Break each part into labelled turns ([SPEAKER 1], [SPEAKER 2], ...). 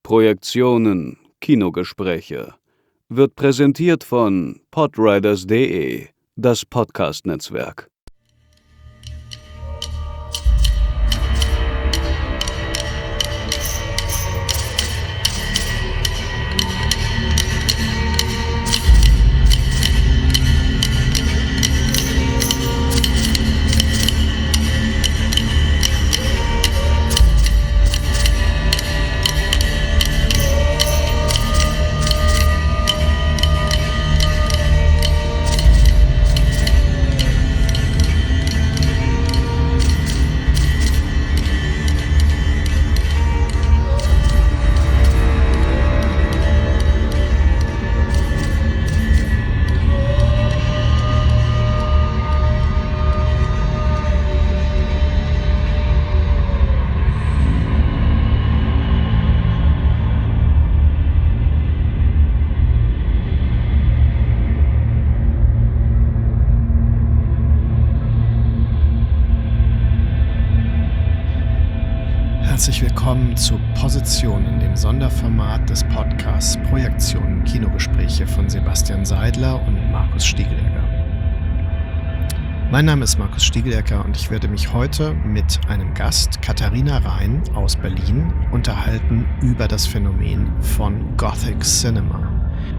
[SPEAKER 1] Projektionen, Kinogespräche wird präsentiert von podriders.de, das Podcast-Netzwerk.
[SPEAKER 2] Herzlich willkommen zu Position in dem Sonderformat des Podcasts Projektionen Kinogespräche von Sebastian Seidler und Markus Stiegelecker. Mein Name ist Markus Stiegelecker und ich werde mich heute mit einem Gast, Katharina Rein aus Berlin, unterhalten über das Phänomen von Gothic Cinema.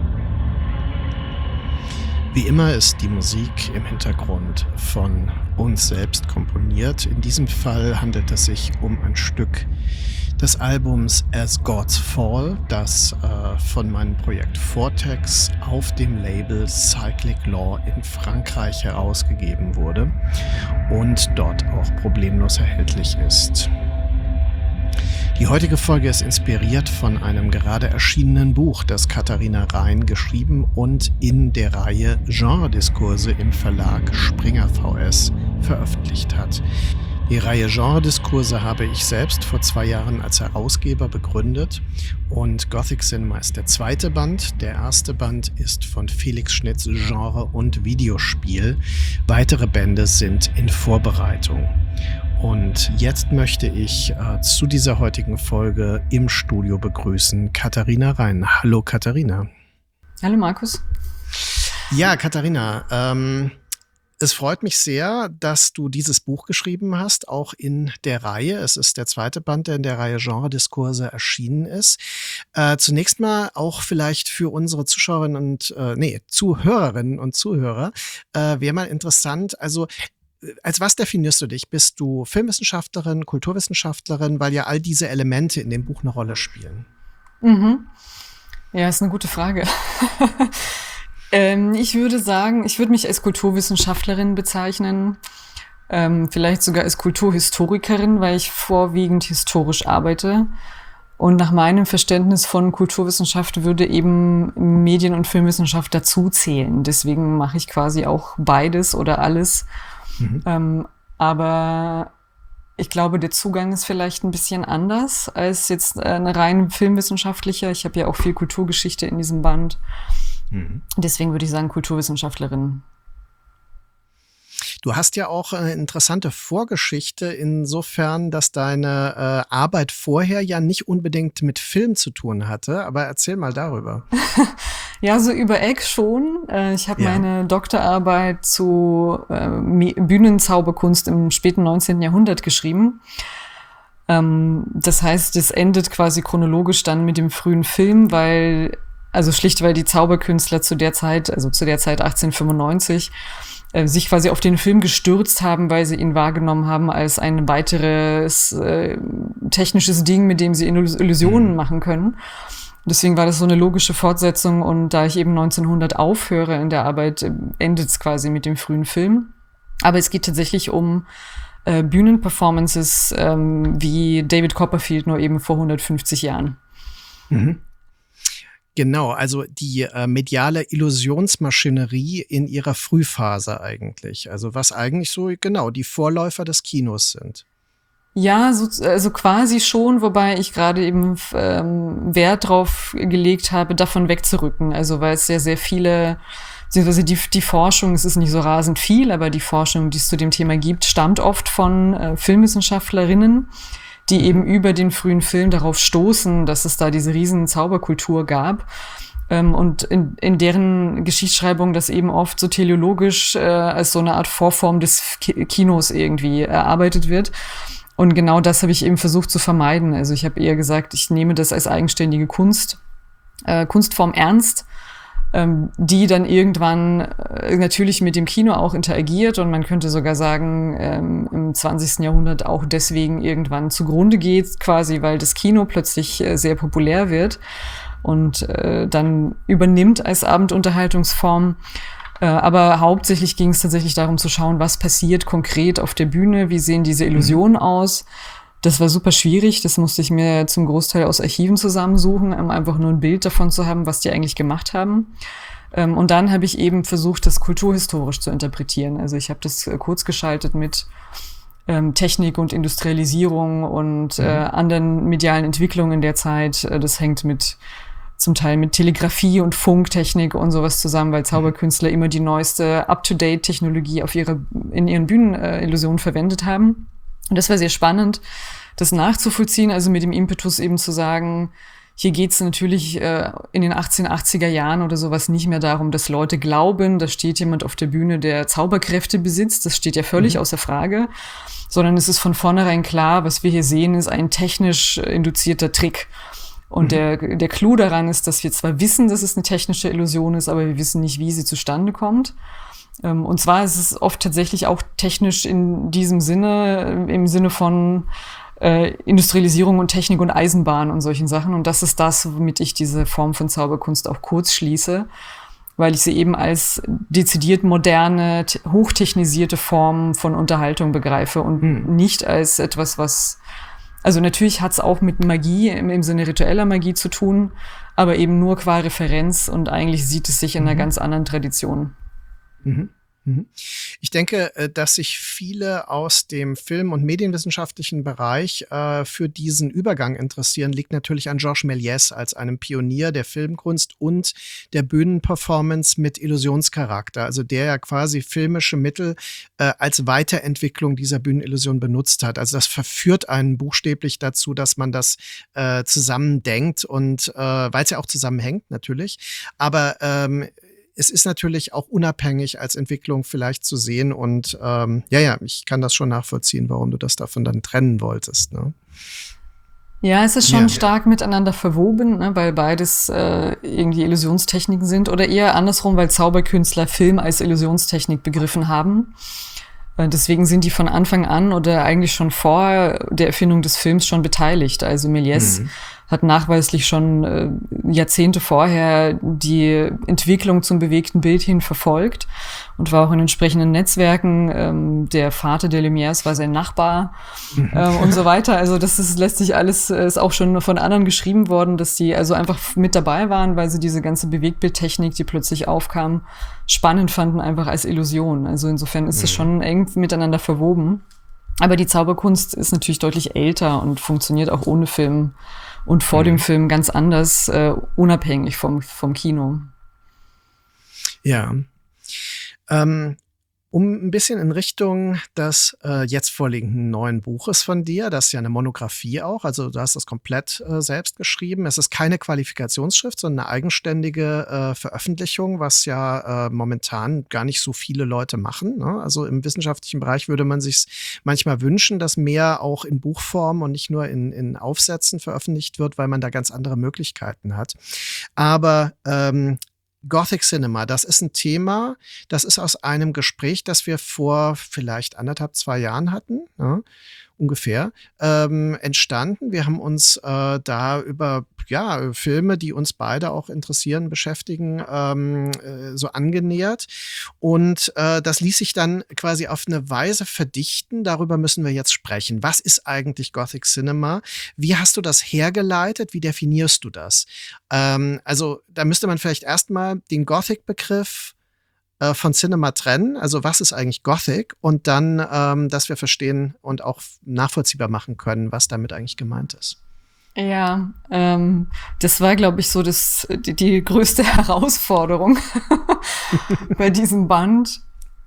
[SPEAKER 2] Wie immer ist die Musik im Hintergrund von uns selbst komponiert. In diesem Fall handelt es sich um ein Stück des Albums As Gods Fall, das von meinem Projekt Vortex auf dem Label Cyclic Law in Frankreich herausgegeben wurde und dort auch problemlos erhältlich ist. Die heutige Folge ist inspiriert von einem gerade erschienenen Buch, das Katharina Rein geschrieben und in der Reihe Genrediskurse im Verlag Springer VS veröffentlicht hat. Die Reihe Genrediskurse habe ich selbst vor 2 Jahren als Herausgeber begründet und Gothic Cinema ist der zweite Band. Der erste Band ist von Felix Schnitz, Genre und Videospiel. Weitere Bände sind in Vorbereitung. Und jetzt möchte ich zu dieser heutigen Folge im Studio begrüßen Katharina Rein. Hallo Katharina.
[SPEAKER 3] Hallo Markus.
[SPEAKER 2] Ja, Katharina, es freut mich sehr, dass du dieses Buch geschrieben hast, auch in der Reihe. Es ist der zweite Band, der in der Reihe Genrediskurse erschienen ist. Zunächst mal auch vielleicht für unsere Zuhörerinnen und Zuhörer wäre mal interessant, also als was definierst du dich? Bist du Filmwissenschaftlerin, Kulturwissenschaftlerin, weil ja all diese Elemente in dem Buch eine Rolle spielen?
[SPEAKER 3] Mhm. Ja, ist eine gute Frage. Ich würde mich als Kulturwissenschaftlerin bezeichnen, vielleicht sogar als Kulturhistorikerin, weil ich vorwiegend historisch arbeite. Und nach meinem Verständnis von Kulturwissenschaft würde eben Medien- und Filmwissenschaft dazu zählen. Deswegen mache ich quasi auch beides oder alles. Aber ich glaube, der Zugang ist vielleicht ein bisschen anders als jetzt eine rein filmwissenschaftlicher. Ich habe ja auch viel Kulturgeschichte in diesem Band. Deswegen würde ich sagen Kulturwissenschaftlerin.
[SPEAKER 2] Du hast ja auch eine interessante Vorgeschichte insofern, dass deine Arbeit vorher ja nicht unbedingt mit Film zu tun hatte. Aber erzähl mal darüber.
[SPEAKER 3] Ja, so über Eck schon. Ich habe meine Doktorarbeit zu Bühnenzauberkunst im späten 19. Jahrhundert geschrieben. Das heißt, es endet quasi chronologisch dann mit dem frühen Film, weil die Zauberkünstler zu der Zeit 1895, sich quasi auf den Film gestürzt haben, weil sie ihn wahrgenommen haben als ein weiteres technisches Ding, mit dem sie Illusionen machen können. Deswegen war das so eine logische Fortsetzung und da ich eben 1900 aufhöre in der Arbeit, endet es quasi mit dem frühen Film. Aber es geht tatsächlich um Bühnenperformances wie David Copperfield nur eben vor 150 Jahren.
[SPEAKER 2] Mhm. Genau, also die mediale Illusionsmaschinerie in ihrer Frühphase eigentlich. Also was eigentlich so genau die Vorläufer des Kinos sind.
[SPEAKER 3] Ja, also quasi schon, wobei ich gerade eben Wert drauf gelegt habe, davon wegzurücken. Also weil es sehr, sehr viele, beziehungsweise die Forschung, es ist nicht so rasend viel, aber die Forschung, die es zu dem Thema gibt, stammt oft von Filmwissenschaftlerinnen, die eben über den frühen Film darauf stoßen, dass es da diese riesen Zauberkultur gab. Und in deren Geschichtsschreibung das eben oft so teleologisch als so eine Art Vorform des Kinos irgendwie erarbeitet wird. Und genau das habe ich eben versucht zu vermeiden. Also ich habe eher gesagt, ich nehme das als eigenständige Kunstform ernst, die dann irgendwann natürlich mit dem Kino auch interagiert und man könnte sogar sagen, im 20. Jahrhundert auch deswegen irgendwann zugrunde geht, quasi weil das Kino plötzlich sehr populär wird und dann übernimmt als Abendunterhaltungsform. Aber hauptsächlich ging es tatsächlich darum zu schauen, was passiert konkret auf der Bühne, wie sehen diese Illusionen aus. Das war super schwierig, das musste ich mir zum Großteil aus Archiven zusammensuchen, um einfach nur ein Bild davon zu haben, was die eigentlich gemacht haben. Und dann habe ich eben versucht, das kulturhistorisch zu interpretieren. Also ich habe das kurz geschaltet mit Technik und Industrialisierung und anderen medialen Entwicklungen der Zeit. Das hängt zum Teil mit Telegrafie und Funktechnik und sowas zusammen, weil Zauberkünstler immer die neueste Up-to-Date-Technologie in ihren Bühnenillusionen verwendet haben. Und das war sehr spannend, das nachzuvollziehen, also mit dem Impetus eben zu sagen, hier geht's natürlich in den 1880er Jahren oder sowas nicht mehr darum, dass Leute glauben, da steht jemand auf der Bühne, der Zauberkräfte besitzt, das steht ja völlig außer Frage, sondern es ist von vornherein klar, was wir hier sehen, ist ein technisch induzierter Trick. Und der Clou daran ist, dass wir zwar wissen, dass es eine technische Illusion ist, aber wir wissen nicht, wie sie zustande kommt. Und zwar ist es oft tatsächlich auch technisch in diesem Sinne, im Sinne von Industrialisierung und Technik und Eisenbahn und solchen Sachen. Und das ist das, womit ich diese Form von Zauberkunst auch kurz schließe, weil ich sie eben als dezidiert moderne, hochtechnisierte Form von Unterhaltung begreife und nicht als etwas, also natürlich hat es auch mit Magie im Sinne ritueller Magie zu tun, aber eben nur qua Referenz und eigentlich sieht es sich in einer ganz anderen Tradition.
[SPEAKER 2] Ich denke, dass sich viele aus dem Film- und medienwissenschaftlichen Bereich für diesen Übergang interessieren, liegt natürlich an Georges Méliès als einem Pionier der Filmkunst und der Bühnenperformance mit Illusionscharakter, also der ja quasi filmische Mittel als Weiterentwicklung dieser Bühnenillusion benutzt hat. Also das verführt einen buchstäblich dazu, dass man das zusammendenkt und weil es ja auch zusammenhängt natürlich, aber es ist natürlich auch unabhängig als Entwicklung vielleicht zu sehen und ich kann das schon nachvollziehen, warum du das davon dann trennen wolltest, ne?
[SPEAKER 3] Ja, es ist schon stark miteinander verwoben, ne, weil beides irgendwie Illusionstechniken sind oder eher andersrum, weil Zauberkünstler Film als Illusionstechnik begriffen haben. Deswegen sind die von Anfang an oder eigentlich schon vor der Erfindung des Films schon beteiligt. Also Méliès hat nachweislich schon Jahrzehnte vorher die Entwicklung zum bewegten Bild hin verfolgt und war auch in entsprechenden Netzwerken. Der Vater der Lumières war sein Nachbar und so weiter. Also lässt sich alles, ist auch schon von anderen geschrieben worden, dass die also einfach mit dabei waren, weil sie diese ganze Bewegtbildtechnik, die plötzlich aufkam, spannend fanden, einfach als Illusion. Also insofern ist es schon eng miteinander verwoben. Aber die Zauberkunst ist natürlich deutlich älter und funktioniert auch ohne Film und vor dem Film ganz anders, unabhängig vom Kino.
[SPEAKER 2] Ja. Um ein bisschen in Richtung des jetzt vorliegenden neuen Buches von dir, das ist ja eine Monographie auch, also du hast das komplett selbst geschrieben. Es ist keine Qualifikationsschrift, sondern eine eigenständige Veröffentlichung, was ja momentan gar nicht so viele Leute machen, ne? Also im wissenschaftlichen Bereich würde man sich manchmal wünschen, dass mehr auch in Buchform und nicht nur in Aufsätzen veröffentlicht wird, weil man da ganz andere Möglichkeiten hat. Aber Gothic Cinema, das ist ein Thema, das ist aus einem Gespräch, das wir vor vielleicht 2 Jahren hatten, ja, ungefähr, entstanden. Wir haben uns da über Filme, die uns beide auch interessieren, beschäftigen, so angenähert. Und das ließ sich dann quasi auf eine Weise verdichten. Darüber müssen wir jetzt sprechen. Was ist eigentlich Gothic Cinema? Wie hast du das hergeleitet? Wie definierst du das? Also da müsste man vielleicht erstmal den Gothic-Begriff von Cinema trennen, also was ist eigentlich Gothic und dann, dass wir verstehen und auch nachvollziehbar machen können, was damit eigentlich gemeint ist.
[SPEAKER 3] Ja, das war, glaube ich, so die größte Herausforderung bei diesem Band,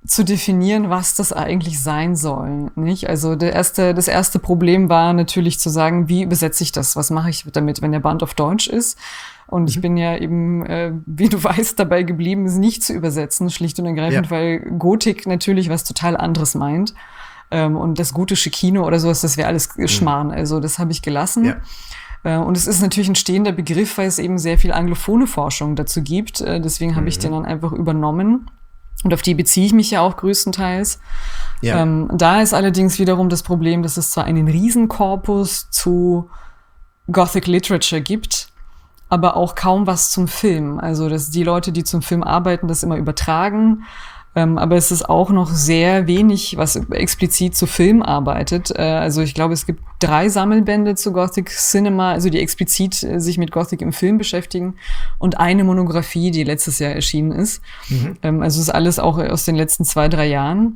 [SPEAKER 3] zu definieren, was das eigentlich sein soll, nicht? Also das erste Problem war natürlich zu sagen, wie übersetze ich das? Was mache ich damit, wenn der Band auf Deutsch ist? Und ich bin ja eben, wie du weißt, dabei geblieben, es nicht zu übersetzen, schlicht und ergreifend, weil Gotik natürlich was total anderes meint. Und das gotische Kino oder sowas, das wäre alles Schmarrn. Also das habe ich gelassen. Ja. Und es ist natürlich ein stehender Begriff, weil es eben sehr viel anglophone Forschung dazu gibt. Deswegen habe ich den dann einfach übernommen. Und auf die beziehe ich mich ja auch größtenteils. Ja. Da ist allerdings wiederum das Problem, dass es zwar einen Riesenkorpus zu Gothic Literature gibt, aber auch kaum was zum Film. Also dass die Leute, die zum Film arbeiten, das immer übertragen. Aber es ist auch noch sehr wenig, was explizit zu Film arbeitet. Also ich glaube, es gibt 3 Sammelbände zu Gothic Cinema, also die explizit sich mit Gothic im Film beschäftigen, und eine Monographie, die letztes Jahr erschienen ist. Also es ist alles auch aus den letzten 2-3 Jahren.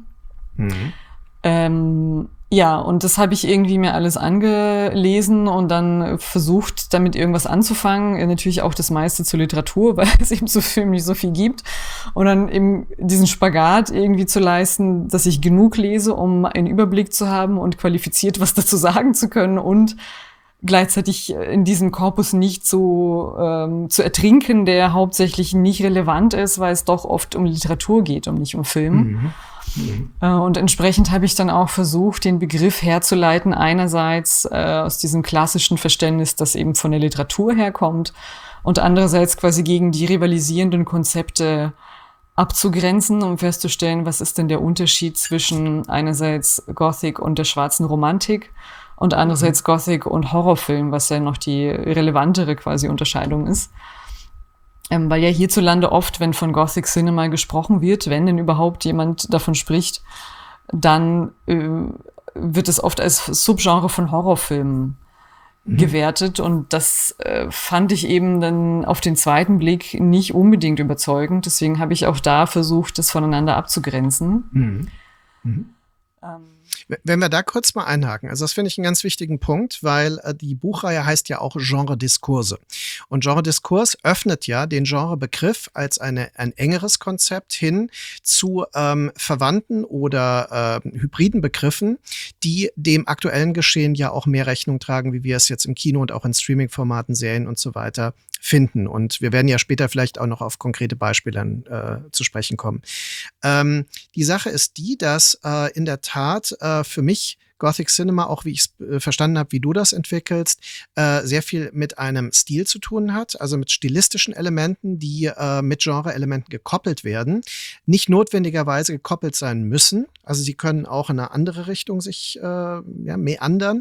[SPEAKER 3] Ja, und das habe ich irgendwie mir alles angelesen und dann versucht, damit irgendwas anzufangen. Natürlich auch das meiste zur Literatur, weil es eben zu Filmen nicht so viel gibt. Und dann eben diesen Spagat irgendwie zu leisten, dass ich genug lese, um einen Überblick zu haben und qualifiziert was dazu sagen zu können und gleichzeitig in diesem Korpus nicht zu ertrinken, der hauptsächlich nicht relevant ist, weil es doch oft um Literatur geht und nicht um Film. Und entsprechend habe ich dann auch versucht, den Begriff herzuleiten, einerseits aus diesem klassischen Verständnis, das eben von der Literatur herkommt, und andererseits quasi gegen die rivalisierenden Konzepte abzugrenzen, um festzustellen, was ist denn der Unterschied zwischen einerseits Gothic und der schwarzen Romantik und andererseits Gothic und Horrorfilm, was ja noch die relevantere quasi Unterscheidung ist. Weil ja hierzulande oft, wenn von Gothic Cinema gesprochen wird, wenn denn überhaupt jemand davon spricht, dann wird es oft als Subgenre von Horrorfilmen gewertet. Und das fand ich eben dann auf den zweiten Blick nicht unbedingt überzeugend. Deswegen habe ich auch da versucht, das voneinander abzugrenzen.
[SPEAKER 2] Wenn wir da kurz mal einhaken, also das finde ich einen ganz wichtigen Punkt, weil die Buchreihe heißt ja auch Genre-Diskurse. Und Genre-Diskurs öffnet ja den Genrebegriff als ein engeres Konzept hin zu verwandten oder hybriden Begriffen, die dem aktuellen Geschehen ja auch mehr Rechnung tragen, wie wir es jetzt im Kino und auch in Streaming-Formaten, Serien und so weiter finden. Und wir werden ja später vielleicht auch noch auf konkrete Beispiele zu sprechen kommen. Die Sache ist die, dass in der Tat für mich Gothic Cinema, auch wie ich es verstanden habe, wie du das entwickelst, sehr viel mit einem Stil zu tun hat, also mit stilistischen Elementen, die mit Genre-Elementen gekoppelt werden, nicht notwendigerweise gekoppelt sein müssen. Also sie können auch in eine andere Richtung sich meandern.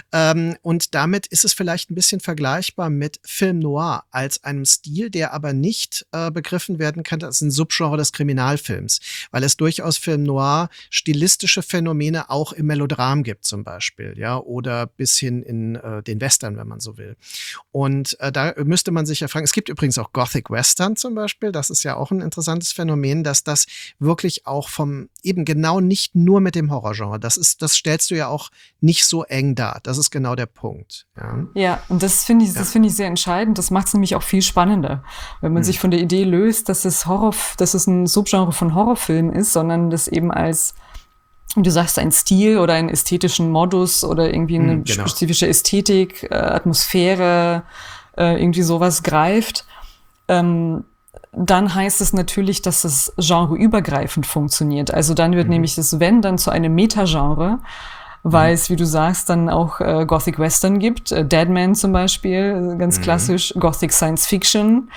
[SPEAKER 2] Und damit ist es vielleicht ein bisschen vergleichbar mit Film Noir als einem Stil, der aber nicht begriffen werden kann als ein Subgenre des Kriminalfilms, weil es durchaus Film Noir stilistische Phänomene auch im Melodram gibt zum Beispiel, ja, oder bis hin in den Western, wenn man so will. Und da müsste man sich ja fragen, es gibt übrigens auch Gothic Western zum Beispiel, das ist ja auch ein interessantes Phänomen, dass das wirklich auch vom eben genau nicht nur mit dem Horrorgenre, das stellst du ja auch nicht so eng dar, das ist genau der Punkt.
[SPEAKER 3] Ja, und das finde ich sehr entscheidend, das macht es nämlich auch viel spannender, wenn man sich von der Idee löst, dass es ein Subgenre von Horrorfilm ist, sondern das eben als, wie du sagst, ein Stil oder einen ästhetischen Modus oder irgendwie eine spezifische Ästhetik, Atmosphäre, irgendwie sowas greift, dann heißt es natürlich, dass das genreübergreifend funktioniert. Also dann wird nämlich das Wenn dann zu einem Metagenre, weil es, wie du sagst, dann auch Gothic Western gibt, Deadman zum Beispiel, ganz klassisch, Gothic Science Fiction,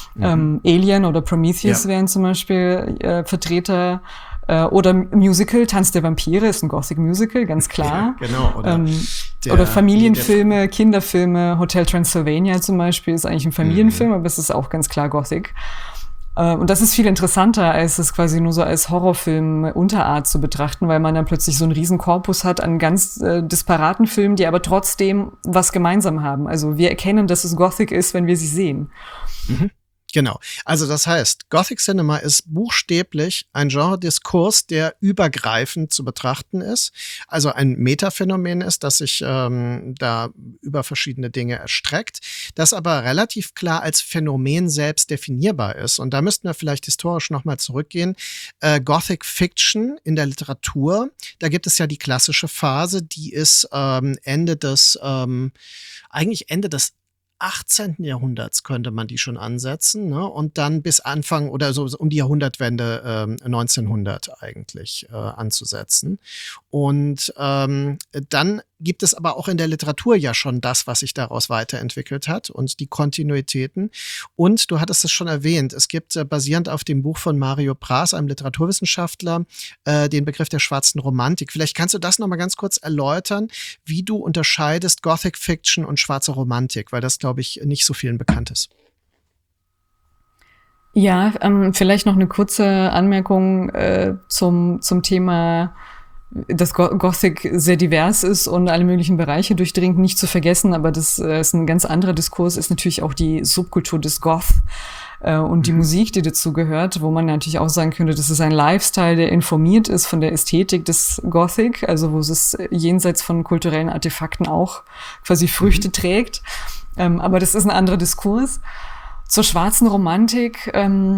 [SPEAKER 3] Alien oder Prometheus wären zum Beispiel Vertreter. Oder Musical, Tanz der Vampire ist ein Gothic Musical, ganz klar.
[SPEAKER 2] Ja, genau.
[SPEAKER 3] Oder Familienfilme, Kinderfilme, Hotel Transylvania zum Beispiel ist eigentlich ein Familienfilm, aber es ist auch ganz klar Gothic. Und das ist viel interessanter, als es quasi nur so als Horrorfilm-Unterart zu betrachten, weil man dann plötzlich so einen riesen Korpus hat an ganz disparaten Filmen, die aber trotzdem was gemeinsam haben. Also wir erkennen, dass es Gothic ist, wenn wir sie sehen.
[SPEAKER 2] Genau. Also das heißt, Gothic Cinema ist buchstäblich ein Genre-Diskurs, der übergreifend zu betrachten ist. Also ein Metaphänomen ist, das sich da über verschiedene Dinge erstreckt, das aber relativ klar als Phänomen selbst definierbar ist. Und da müssten wir vielleicht historisch nochmal zurückgehen. Gothic Fiction in der Literatur, da gibt es ja die klassische Phase, die ist Ende des 18. Jahrhunderts könnte man die schon ansetzen, ne? Und dann bis Anfang oder so um die Jahrhundertwende 1900 eigentlich anzusetzen. Und dann gibt es aber auch in der Literatur ja schon das, was sich daraus weiterentwickelt hat und die Kontinuitäten. Und du hattest es schon erwähnt, es gibt basierend auf dem Buch von Mario Praz, einem Literaturwissenschaftler, den Begriff der schwarzen Romantik. Vielleicht kannst du das noch mal ganz kurz erläutern, wie du unterscheidest Gothic Fiction und schwarze Romantik, weil das, glaube ich, nicht so vielen bekannt ist.
[SPEAKER 3] Ja, vielleicht noch eine kurze Anmerkung zum Thema, dass Gothic sehr divers ist und alle möglichen Bereiche durchdringt, nicht zu vergessen, aber das ist ein ganz anderer Diskurs, ist natürlich auch die Subkultur des Goth und die Musik, die dazu gehört, wo man natürlich auch sagen könnte, das ist ein Lifestyle, der informiert ist von der Ästhetik des Gothic, also wo es jenseits von kulturellen Artefakten auch quasi Früchte trägt. Aber das ist ein anderer Diskurs. Zur schwarzen Romantik,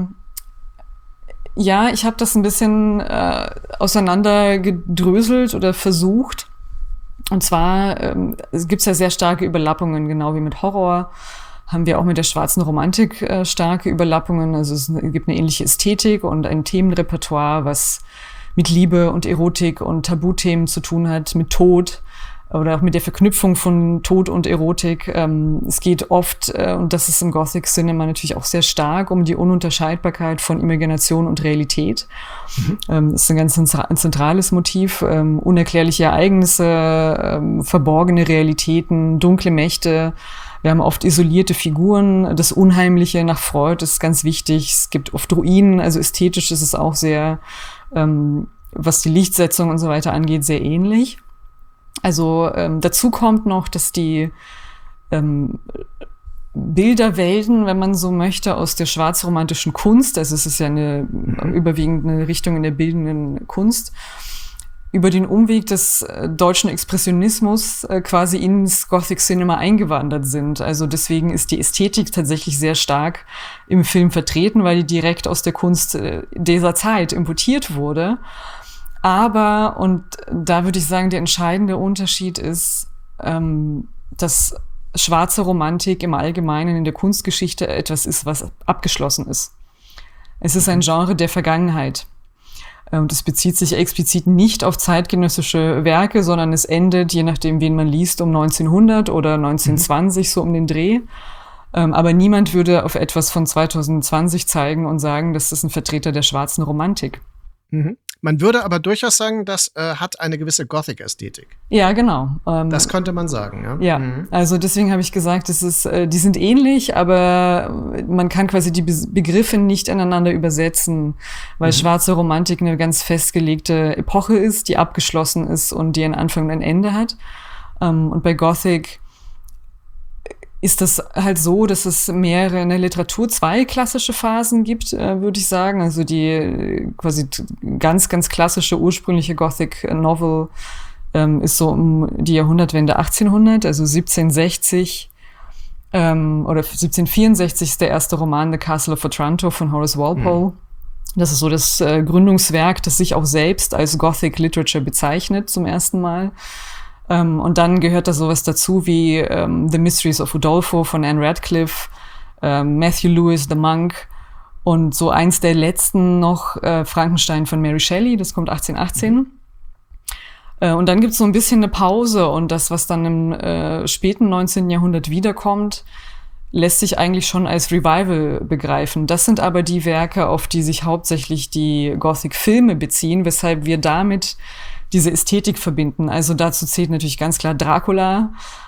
[SPEAKER 3] ja, ich habe das ein bisschen auseinandergedröselt oder versucht. Und zwar es gibt ja sehr starke Überlappungen, genau wie mit Horror. Haben wir auch mit der schwarzen Romantik starke Überlappungen. Also es gibt eine ähnliche Ästhetik und ein Themenrepertoire, was mit Liebe und Erotik und Tabuthemen zu tun hat, mit Tod oder auch mit der Verknüpfung von Tod und Erotik. Es geht oft, und das ist im Gothic Cinema natürlich auch sehr stark, um die Ununterscheidbarkeit von Imagination und Realität. Das ist ein ganz zentrales Motiv. Unerklärliche Ereignisse, verborgene Realitäten, dunkle Mächte. Wir haben oft isolierte Figuren. Das Unheimliche nach Freud ist ganz wichtig. Es gibt oft Ruinen, also ästhetisch ist es auch sehr, was die Lichtsetzung und so weiter angeht, sehr ähnlich. Also dazu kommt noch, dass die Bilderwelten, wenn man so möchte, aus der schwarzromantischen Kunst, also es ist ja eine überwiegend eine Richtung in der bildenden Kunst, über den Umweg des deutschen Expressionismus quasi ins Gothic Cinema eingewandert sind. Also deswegen ist die Ästhetik tatsächlich sehr stark im Film vertreten, weil die direkt aus der Kunst dieser Zeit importiert wurde. Aber, und da würde ich sagen, der entscheidende Unterschied ist, dass schwarze Romantik im Allgemeinen in der Kunstgeschichte etwas ist, was abgeschlossen ist. Es ist ein Genre der Vergangenheit. Und es bezieht sich explizit nicht auf zeitgenössische Werke, sondern es endet, je nachdem, wen man liest, um 1900 oder 1920, so um den Dreh. Aber niemand würde auf etwas von 2020 zeigen und sagen, das ist ein Vertreter der schwarzen Romantik.
[SPEAKER 2] Man würde aber durchaus sagen, das hat eine gewisse Gothic-Ästhetik.
[SPEAKER 3] Ja, genau.
[SPEAKER 2] Das könnte man sagen, ja.
[SPEAKER 3] Ja, also deswegen habe ich gesagt, es ist, die sind ähnlich, aber man kann quasi die Begriffe nicht ineinander übersetzen, weil schwarze Romantik eine ganz festgelegte Epoche ist, die abgeschlossen ist und die einen Anfang und ein Ende hat. Und bei Gothic ist das halt so, dass es mehrere in der Literatur 2 klassische Phasen gibt, würde ich sagen. Also die quasi ganz, ganz klassische ursprüngliche Gothic Novel ist so um die Jahrhundertwende 1800, also 1760 oder 1764 ist der erste Roman The Castle of Otranto von Horace Walpole. Das ist so das Gründungswerk, das sich auch selbst als Gothic Literature bezeichnet zum ersten Mal. Und dann gehört da sowas dazu wie The Mysteries of Udolpho von Anne Radcliffe, Matthew Lewis, The Monk und so eins der letzten noch Frankenstein von Mary Shelley, das kommt 1818. Und dann gibt's so ein bisschen eine Pause und das, was dann im späten 19. Jahrhundert wiederkommt, lässt sich eigentlich schon als Revival begreifen. Das sind aber die Werke, auf die sich hauptsächlich die Gothic-Filme beziehen, weshalb wir damit diese Ästhetik verbinden. Also dazu zählt natürlich ganz klar Dracula,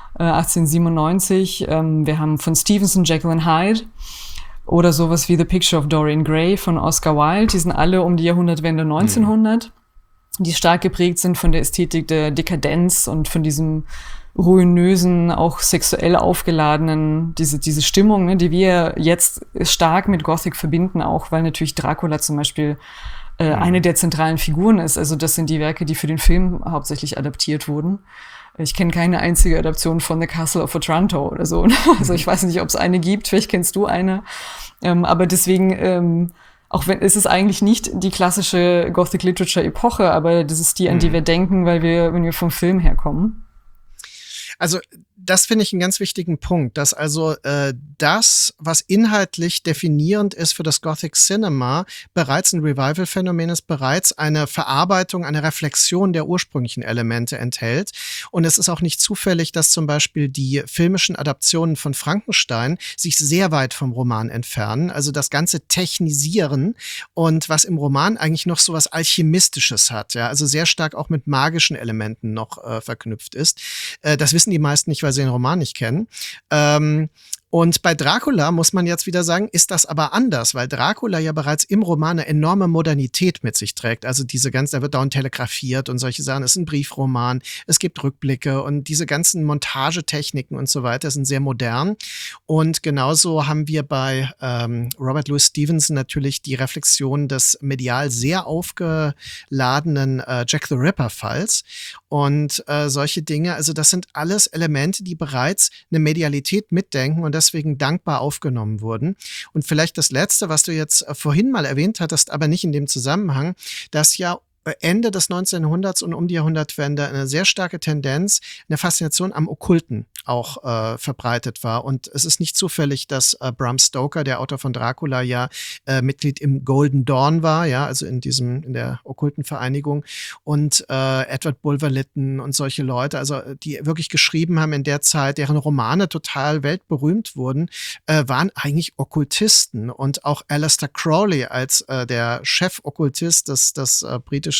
[SPEAKER 3] 1897. Wir haben von Stevenson Jekyll and Hyde oder sowas wie The Picture of Dorian Gray von Oscar Wilde. Die sind alle um die Jahrhundertwende 1900, die stark geprägt sind von der Ästhetik der Dekadenz und von diesem ruinösen, auch sexuell aufgeladenen, diese Stimmung, ne, die wir jetzt stark mit Gothic verbinden, auch weil natürlich Dracula zum Beispiel eine der zentralen Figuren ist. Also das sind die Werke, die für den Film hauptsächlich adaptiert wurden. Ich kenne keine einzige Adaption von The Castle of Otranto oder so. Also ich weiß nicht, ob es eine gibt, vielleicht kennst du eine. Aber deswegen, auch wenn es ist eigentlich nicht die klassische Gothic Literature Epoche, aber das ist die, an die wir denken, wenn wir vom Film herkommen.
[SPEAKER 2] Also das finde ich einen ganz wichtigen Punkt, dass also das, was inhaltlich definierend ist für das Gothic Cinema, bereits ein Revival-Phänomen ist, bereits eine Verarbeitung, eine Reflexion der ursprünglichen Elemente enthält. Und es ist auch nicht zufällig, dass zum Beispiel die filmischen Adaptionen von Frankenstein sich sehr weit vom Roman entfernen. Also das ganze Technisieren und was im Roman eigentlich noch so was Alchemistisches hat, ja, also sehr stark auch mit magischen Elementen noch verknüpft ist. Das wissen die meisten nicht, weil sie den Roman nicht kennen. Und bei Dracula muss man jetzt wieder sagen, ist das aber anders, weil Dracula ja bereits im Roman eine enorme Modernität mit sich trägt. Also da wird dauernd telegrafiert und solche Sachen. Es ist ein Briefroman, es gibt Rückblicke und diese ganzen Montagetechniken und so weiter sind sehr modern. Und genauso haben wir bei Robert Louis Stevenson natürlich die Reflexion des medial sehr aufgeladenen Jack the Ripper-Falls und solche Dinge. Also das sind alles Elemente, die bereits eine Medialität mitdenken und deswegen dankbar aufgenommen wurden. Und vielleicht das Letzte, was du jetzt vorhin mal erwähnt hattest, aber nicht in dem Zusammenhang, dass ja Ende des 19. Jahrhunderts und um die Jahrhundertwende eine sehr starke Tendenz, eine Faszination am Okkulten auch verbreitet war. Und es ist nicht zufällig, dass Bram Stoker, der Autor von Dracula, ja Mitglied im Golden Dawn war, ja, also in der okkulten Vereinigung. Und Edward Bulwer-Lytton und solche Leute, also die wirklich geschrieben haben in der Zeit, deren Romane total weltberühmt wurden, waren eigentlich Okkultisten. Und auch Aleister Crowley als der Chef-Okkultist des britischen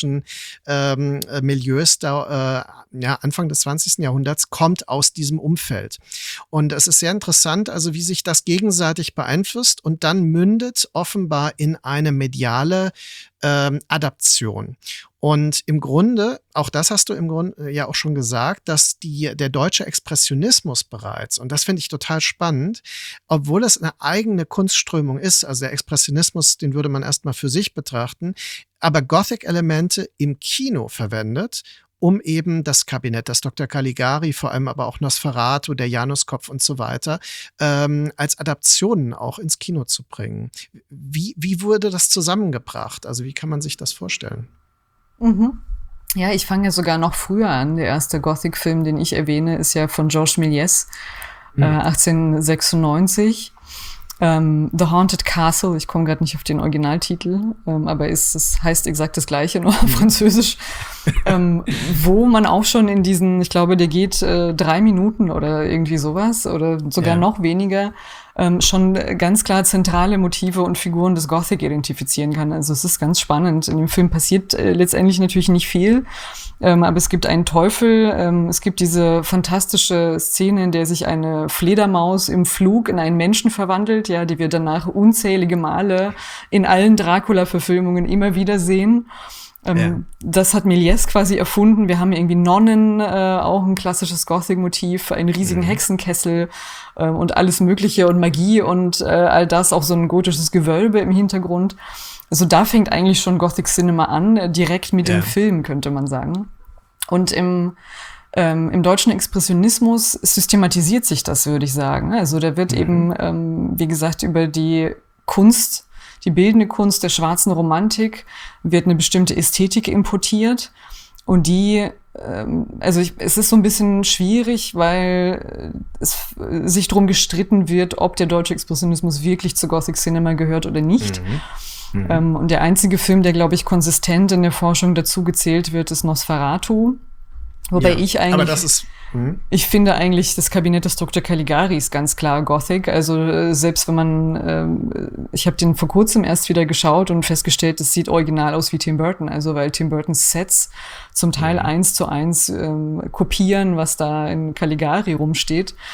[SPEAKER 2] Milieus da Anfang des 20. Jahrhunderts kommt aus diesem Umfeld. Und es ist sehr interessant, also wie sich das gegenseitig beeinflusst und dann mündet offenbar in eine mediale Adaption. Und im Grunde, auch das hast du im Grunde ja auch schon gesagt, dass der deutsche Expressionismus bereits, und das finde ich total spannend, obwohl es eine eigene Kunstströmung ist, also der Expressionismus, den würde man erstmal für sich betrachten, aber Gothic-Elemente im Kino verwendet, um eben das Kabinett, das Dr. Caligari, vor allem aber auch Nosferatu, der Januskopf und so weiter, als Adaptionen auch ins Kino zu bringen. Wie wurde das zusammengebracht? Also wie kann man sich das vorstellen?
[SPEAKER 3] Mhm. Ja, ich fange ja sogar noch früher an. Der erste Gothic-Film, den ich erwähne, ist ja von Georges Méliès, 1896. The Haunted Castle, ich komme gerade nicht auf den Originaltitel, aber es heißt exakt das Gleiche, nur auf Französisch, wo man auch schon in diesen, ich glaube, der geht 3 Minuten oder irgendwie sowas oder sogar noch weniger, schon ganz klar zentrale Motive und Figuren des Gothic identifizieren kann. Also es ist ganz spannend. In dem Film passiert letztendlich natürlich nicht viel, aber es gibt einen Teufel, es gibt diese fantastische Szene, in der sich eine Fledermaus im Flug in einen Menschen verwandelt, ja, die wir danach unzählige Male in allen Dracula-Verfilmungen immer wieder sehen. Das hat Méliès quasi erfunden. Wir haben irgendwie Nonnen, auch ein klassisches Gothic-Motiv, einen riesigen Hexenkessel und alles Mögliche und Magie und all das, auch so ein gotisches Gewölbe im Hintergrund. Also da fängt eigentlich schon Gothic Cinema an, direkt mit dem Film, könnte man sagen. Und im deutschen Expressionismus systematisiert sich das, würde ich sagen. Also da wird eben, wie gesagt, über die Kunst, die bildende Kunst der schwarzen Romantik wird eine bestimmte Ästhetik importiert und die, es ist so ein bisschen schwierig, weil es sich darum gestritten wird, ob der deutsche Expressionismus wirklich zu Gothic Cinema gehört oder nicht. Und der einzige Film, der, glaube ich, konsistent in der Forschung dazu gezählt wird, ist Nosferatu. Wobei ich eigentlich,
[SPEAKER 2] aber das ist,
[SPEAKER 3] ich finde eigentlich, das Kabinett des Dr. Caligari ist ganz klar Gothic. Also selbst wenn man, ich habe den vor kurzem erst wieder geschaut und festgestellt, es sieht original aus wie Tim Burton. Also weil Tim Burtons Sets zum Teil 1:1 kopieren, was da in Caligari rumsteht.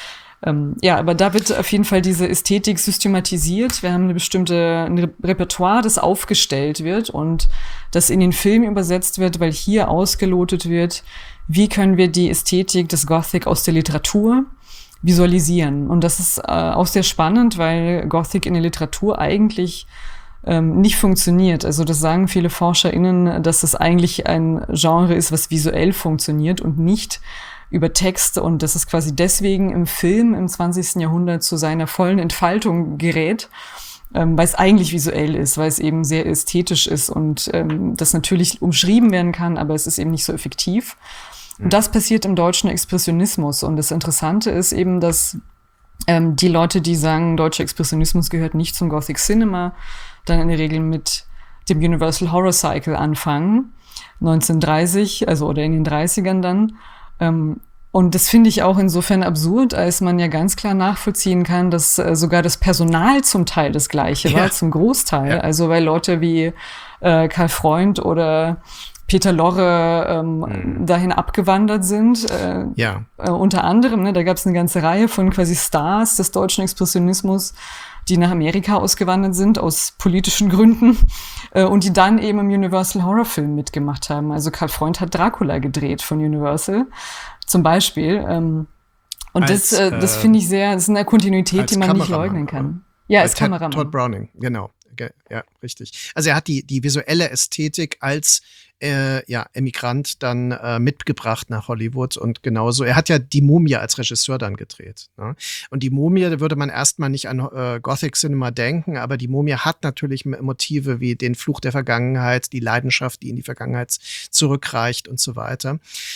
[SPEAKER 3] Ja, aber da wird auf jeden Fall diese Ästhetik systematisiert. Wir haben ein Repertoire, das aufgestellt wird und das in den Film übersetzt wird, weil hier ausgelotet wird, wie können wir die Ästhetik des Gothic aus der Literatur visualisieren. Und das ist auch sehr spannend, weil Gothic in der Literatur eigentlich nicht funktioniert. Also das sagen viele ForscherInnen, dass es eigentlich ein Genre ist, was visuell funktioniert und nicht über Texte, und das ist quasi deswegen im Film im 20. Jahrhundert zu seiner vollen Entfaltung gerät, weil es eigentlich visuell ist, weil es eben sehr ästhetisch ist und das natürlich umschrieben werden kann, aber es ist eben nicht so effektiv. Und das passiert im deutschen Expressionismus. Und das Interessante ist eben, dass die Leute, die sagen, deutscher Expressionismus gehört nicht zum Gothic Cinema, dann in der Regel mit dem Universal Horror Cycle anfangen, 1930, also oder in den 30ern dann. Und das finde ich auch insofern absurd, als man ja ganz klar nachvollziehen kann, dass sogar das Personal zum Teil das Gleiche war, zum Großteil. Ja. Also weil Leute wie Karl Freund oder Peter Lorre dahin abgewandert sind. Unter anderem, ne, da gab es eine ganze Reihe von quasi Stars des deutschen Expressionismus, die nach Amerika ausgewandert sind, aus politischen Gründen, und die dann eben im Universal Horror Film mitgemacht haben. Also Karl Freund hat Dracula gedreht von Universal, zum Beispiel. Und das finde ich das ist eine Kontinuität, die man nicht leugnen kann. Ja, als Kameramann.
[SPEAKER 2] Todd Browning, genau. Ja, richtig. Also er hat die visuelle Ästhetik als Emigrant dann mitgebracht nach Hollywood, und genauso. Er hat ja die Mumie als Regisseur dann gedreht. Ne? Und die Mumie, da würde man erstmal nicht an Gothic Cinema denken, aber die Mumie hat natürlich Motive wie den Fluch der Vergangenheit, die Leidenschaft, die in die Vergangenheit zurückreicht und so weiter.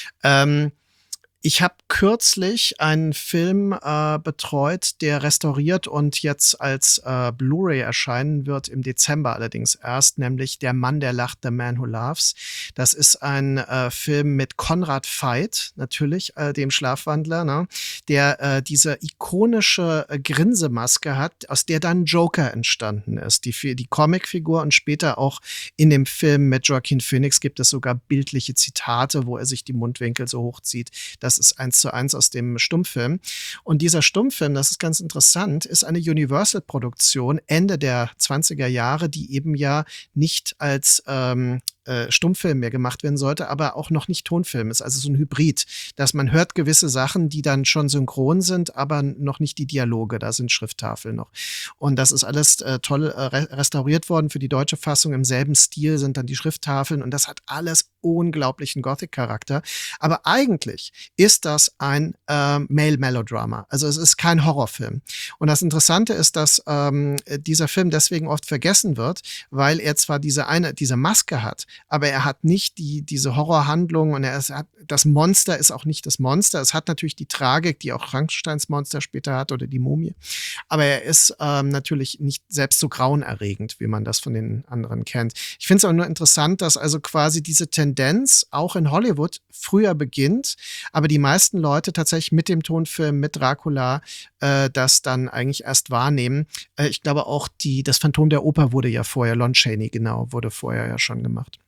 [SPEAKER 2] Ich habe kürzlich einen Film betreut, der restauriert und jetzt als Blu-ray erscheinen wird, im Dezember allerdings erst, nämlich Der Mann, der lacht, The Man Who Laughs. Das ist ein Film mit Conrad Veidt, natürlich, dem Schlafwandler, ne? Der diese ikonische Grinsemaske hat, aus der dann Joker entstanden ist. Die Comicfigur, und später auch in dem Film mit Joaquin Phoenix gibt es sogar bildliche Zitate, wo er sich die Mundwinkel so hochzieht. Das ist 1:1 aus dem Stummfilm. Und dieser Stummfilm, das ist ganz interessant, ist eine Universal-Produktion Ende der 20er Jahre, die eben ja nicht als Stummfilm mehr gemacht werden sollte, aber auch noch nicht Tonfilm ist, also so ein Hybrid, dass man hört gewisse Sachen, die dann schon synchron sind, aber noch nicht die Dialoge, da sind Schrifttafeln noch. Und das ist alles toll restauriert worden für die deutsche Fassung, im selben Stil sind dann die Schrifttafeln, und das hat alles unglaublichen Gothic-Charakter. Aber eigentlich ist das ein Male-Melodrama, also es ist kein Horrorfilm. Und das Interessante ist, dass dieser Film deswegen oft vergessen wird, weil er zwar diese Maske hat, aber er hat nicht diese Horrorhandlung, und das Monster ist auch nicht das Monster. Es hat natürlich die Tragik, die auch Frankensteins Monster später hat, oder die Mumie. Aber er ist natürlich nicht selbst so grauenerregend, wie man das von den anderen kennt. Ich finde es auch nur interessant, dass also quasi diese Tendenz auch in Hollywood früher beginnt, aber die meisten Leute tatsächlich mit dem Tonfilm, mit Dracula, das dann eigentlich erst wahrnehmen. Ich glaube auch das Phantom der Oper wurde ja vorher, Lon Chaney wurde vorher ja schon gemacht.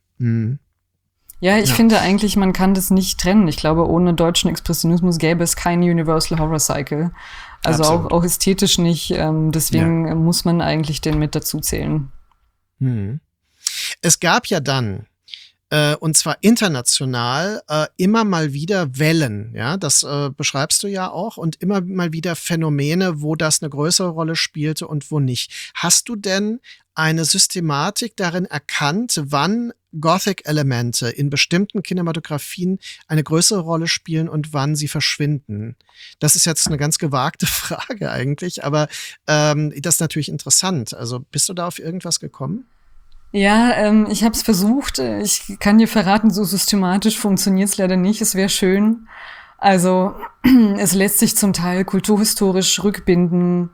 [SPEAKER 3] Ja, ich finde eigentlich, man kann das nicht trennen. Ich glaube, ohne deutschen Expressionismus gäbe es keinen Universal Horror Cycle. Also auch ästhetisch nicht. Deswegen muss man eigentlich den mit dazu zählen.
[SPEAKER 2] Es gab ja dann, und zwar international, immer mal wieder Wellen, ja, das beschreibst du ja auch, und immer mal wieder Phänomene, wo das eine größere Rolle spielte und wo nicht. Hast du denn eine Systematik darin erkannt, wann Gothic-Elemente in bestimmten Kinematografien eine größere Rolle spielen und wann sie verschwinden? Das ist jetzt eine ganz gewagte Frage eigentlich, aber das ist natürlich interessant. Also bist du da auf irgendwas gekommen?
[SPEAKER 3] Ja, ich habe es versucht. Ich kann dir verraten, so systematisch funktioniert es leider nicht. Es wäre schön. Also es lässt sich zum Teil kulturhistorisch rückbinden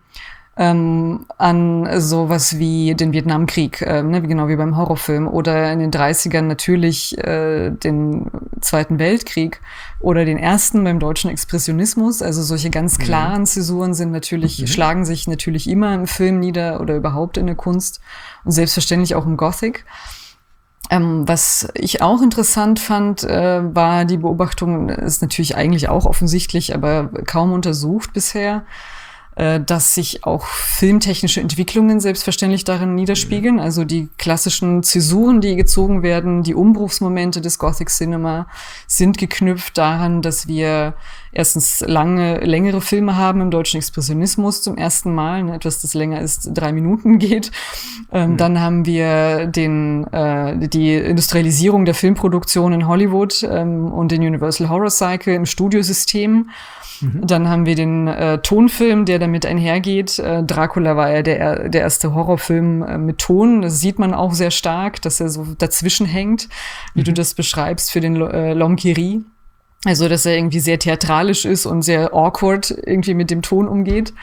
[SPEAKER 3] an sowas wie den Vietnamkrieg, genau wie beim Horrorfilm, oder in den 30ern natürlich den Zweiten Weltkrieg oder den ersten beim deutschen Expressionismus. Also solche ganz klaren Zäsuren sind natürlich, schlagen sich natürlich immer im Film nieder oder überhaupt in der Kunst und selbstverständlich auch im Gothic. Was ich auch interessant fand, war die Beobachtung, ist natürlich eigentlich auch offensichtlich, aber kaum untersucht bisher, dass sich auch filmtechnische Entwicklungen selbstverständlich darin niederspiegeln. Also die klassischen Zäsuren, die gezogen werden, die Umbruchsmomente des Gothic Cinema sind geknüpft daran, dass wir erstens längere Filme haben im deutschen Expressionismus zum ersten Mal, etwas, das länger ist, 3 Minuten geht. Dann haben wir die Industrialisierung der Filmproduktion in Hollywood und den Universal Horror Cycle im Studiosystem. Dann haben wir den Tonfilm, der damit einhergeht. Dracula war ja der erste Horrorfilm mit Ton. Das sieht man auch sehr stark, dass er so dazwischen hängt, wie du das beschreibst für den L'Homme-Qui-Rit. Also, dass er irgendwie sehr theatralisch ist und sehr awkward irgendwie mit dem Ton umgeht.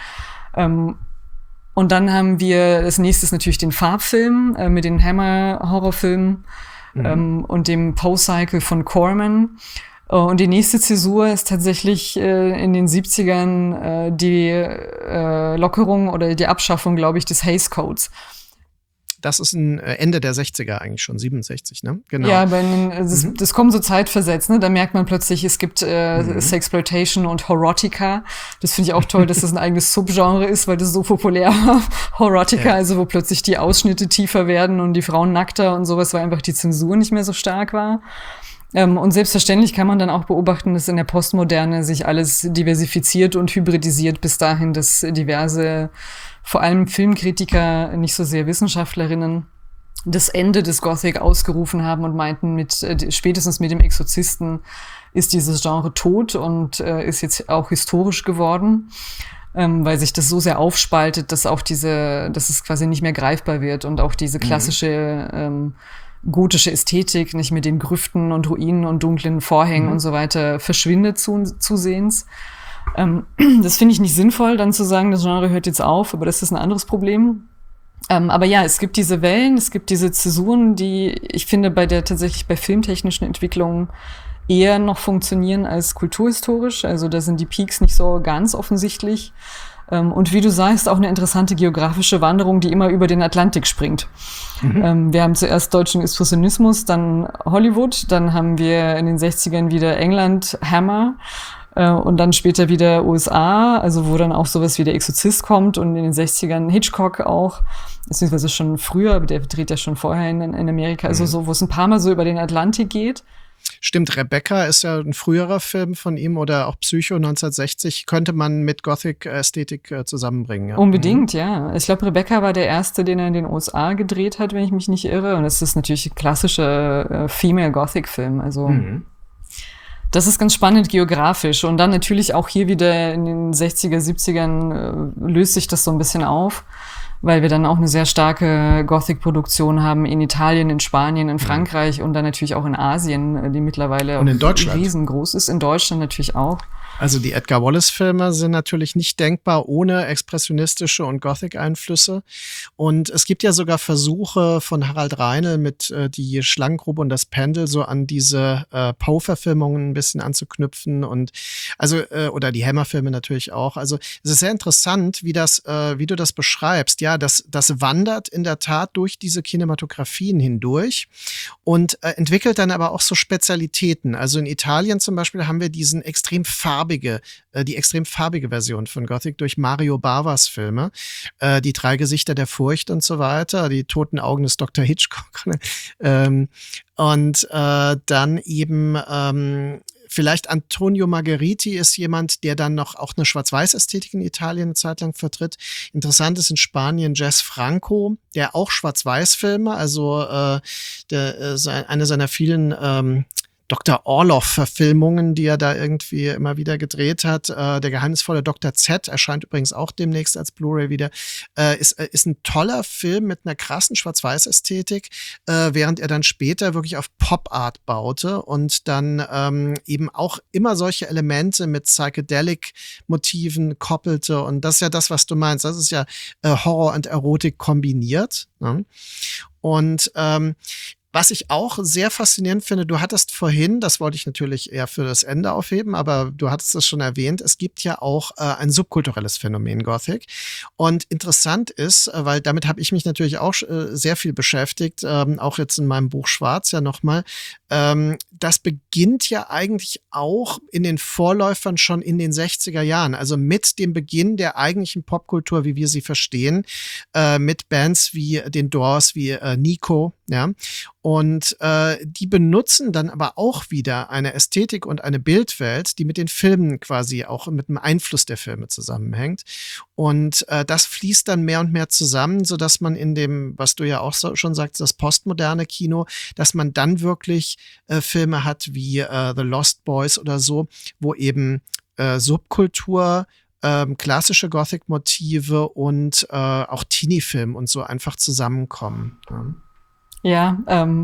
[SPEAKER 3] Und dann haben wir als nächstes natürlich den Farbfilm mit den Hammer-Horrorfilmen und dem Poe-Cycle von Corman. Und die nächste Zäsur ist tatsächlich in den 70ern die Lockerung oder die Abschaffung, glaube ich, des Hays Codes.
[SPEAKER 2] Das ist ein Ende der 60er eigentlich schon, 67, ne? Genau.
[SPEAKER 3] Ja, aber das kommt so zeitversetzt, ne? Da merkt man plötzlich, es gibt Sexploitation und Horotica. Das finde ich auch toll, dass das ein eigenes Subgenre ist, weil das so populär war. Horotica, also wo plötzlich die Ausschnitte tiefer werden und die Frauen nackter und sowas, weil einfach die Zensur nicht mehr so stark war. Und selbstverständlich kann man dann auch beobachten, dass in der Postmoderne sich alles diversifiziert und hybridisiert bis dahin, dass diverse, vor allem Filmkritiker, nicht so sehr Wissenschaftlerinnen, das Ende des Gothic ausgerufen haben und meinten, spätestens mit dem Exorzisten ist dieses Genre tot und ist jetzt auch historisch geworden, weil sich das so sehr aufspaltet, dass es quasi nicht mehr greifbar wird und auch diese klassische gotische Ästhetik, nicht mit den Grüften und Ruinen und dunklen Vorhängen und so weiter, verschwindet zusehends. Das finde ich nicht sinnvoll, dann zu sagen, das Genre hört jetzt auf, aber das ist ein anderes Problem. Aber ja, es gibt diese Wellen, es gibt diese Zäsuren, die ich finde tatsächlich bei filmtechnischen Entwicklungen eher noch funktionieren als kulturhistorisch. Also da sind die Peaks nicht so ganz offensichtlich. Und wie du sagst, auch eine interessante geografische Wanderung, die immer über den Atlantik springt. Wir haben zuerst deutschen Expressionismus, dann Hollywood, dann haben wir in den 60ern wieder England, Hammer und dann später wieder USA, also wo dann auch sowas wie der Exorzist kommt und in den 60ern Hitchcock auch, beziehungsweise schon früher, aber der dreht ja schon vorher in Amerika, also so, wo es ein paar Mal so über den Atlantik geht.
[SPEAKER 2] Stimmt, Rebecca ist ja ein früherer Film von ihm oder auch Psycho 1960, könnte man mit Gothic-Ästhetik zusammenbringen. Ja.
[SPEAKER 3] Unbedingt, ja. Ich glaube, Rebecca war der erste, den er in den USA gedreht hat, wenn ich mich nicht irre. Und das ist natürlich ein klassischer Female Gothic-Film. Also das ist ganz spannend geografisch. Und dann natürlich auch hier wieder in den 60er, 70ern löst sich das so ein bisschen auf, weil wir dann auch eine sehr starke Gothic-Produktion haben in Italien, in Spanien, in Frankreich und dann natürlich auch in Asien, die mittlerweile
[SPEAKER 2] und in Deutschland
[SPEAKER 3] riesengroß ist. In Deutschland natürlich auch.
[SPEAKER 2] Also die Edgar Wallace-Filme sind natürlich nicht denkbar ohne expressionistische und Gothic-Einflüsse. Und es gibt ja sogar Versuche von Harald Reinl mit die Schlangengrube und das Pendel so an diese Poe-Verfilmungen ein bisschen anzuknüpfen und also oder die Hammer-Filme natürlich auch. Also es ist sehr interessant, wie du das beschreibst. Ja, das wandert in der Tat durch diese Kinematografien hindurch und entwickelt dann aber auch so Spezialitäten. Also in Italien zum Beispiel haben wir diesen die extrem farbige Version von Gothic durch Mario Bavas Filme. Die 3 Gesichter der Furcht und so weiter, die toten Augen des Dr. Hitchcock. Und dann eben vielleicht Antonio Margheriti ist jemand, der dann noch auch eine Schwarz-Weiß-Ästhetik in Italien eine Zeit lang vertritt. Interessant ist in Spanien Jess Franco, der auch Schwarz-Weiß-Filme, also eine seiner vielen Dr. Orloff-Verfilmungen, die er da irgendwie immer wieder gedreht hat. Der geheimnisvolle Dr. Z erscheint übrigens auch demnächst als Blu-ray wieder. Ist ein toller Film mit einer krassen Schwarz-Weiß-Ästhetik, während er dann später wirklich auf Pop-Art baute und dann eben auch immer solche Elemente mit Psychedelic-Motiven koppelte. Und das ist ja das, was du meinst. Das ist ja Horror und Erotik kombiniert. Ne? Und Was ich auch sehr faszinierend finde, du hattest vorhin, das wollte ich natürlich eher für das Ende aufheben, aber du hattest es schon erwähnt, es gibt ja auch ein subkulturelles Phänomen Gothic. Und interessant ist, weil damit habe ich mich natürlich auch sehr viel beschäftigt, auch jetzt in meinem Buch Schwarz ja nochmal, das beginnt ja eigentlich auch in den Vorläufern schon in den 60er Jahren, also mit dem Beginn der eigentlichen Popkultur, wie wir sie verstehen, mit Bands wie den Doors, wie Nico, ja. Und die benutzen dann aber auch wieder eine Ästhetik und eine Bildwelt, die mit den Filmen quasi auch mit dem Einfluss der Filme zusammenhängt. Und das fließt dann mehr und mehr zusammen, sodass man in dem, was du ja auch schon sagst, das postmoderne Kino, dass man dann wirklich Filme hat wie The Lost Boys oder so, wo eben Subkultur, klassische Gothic-Motive und auch Teenie-Film und so einfach zusammenkommen.
[SPEAKER 3] Ja,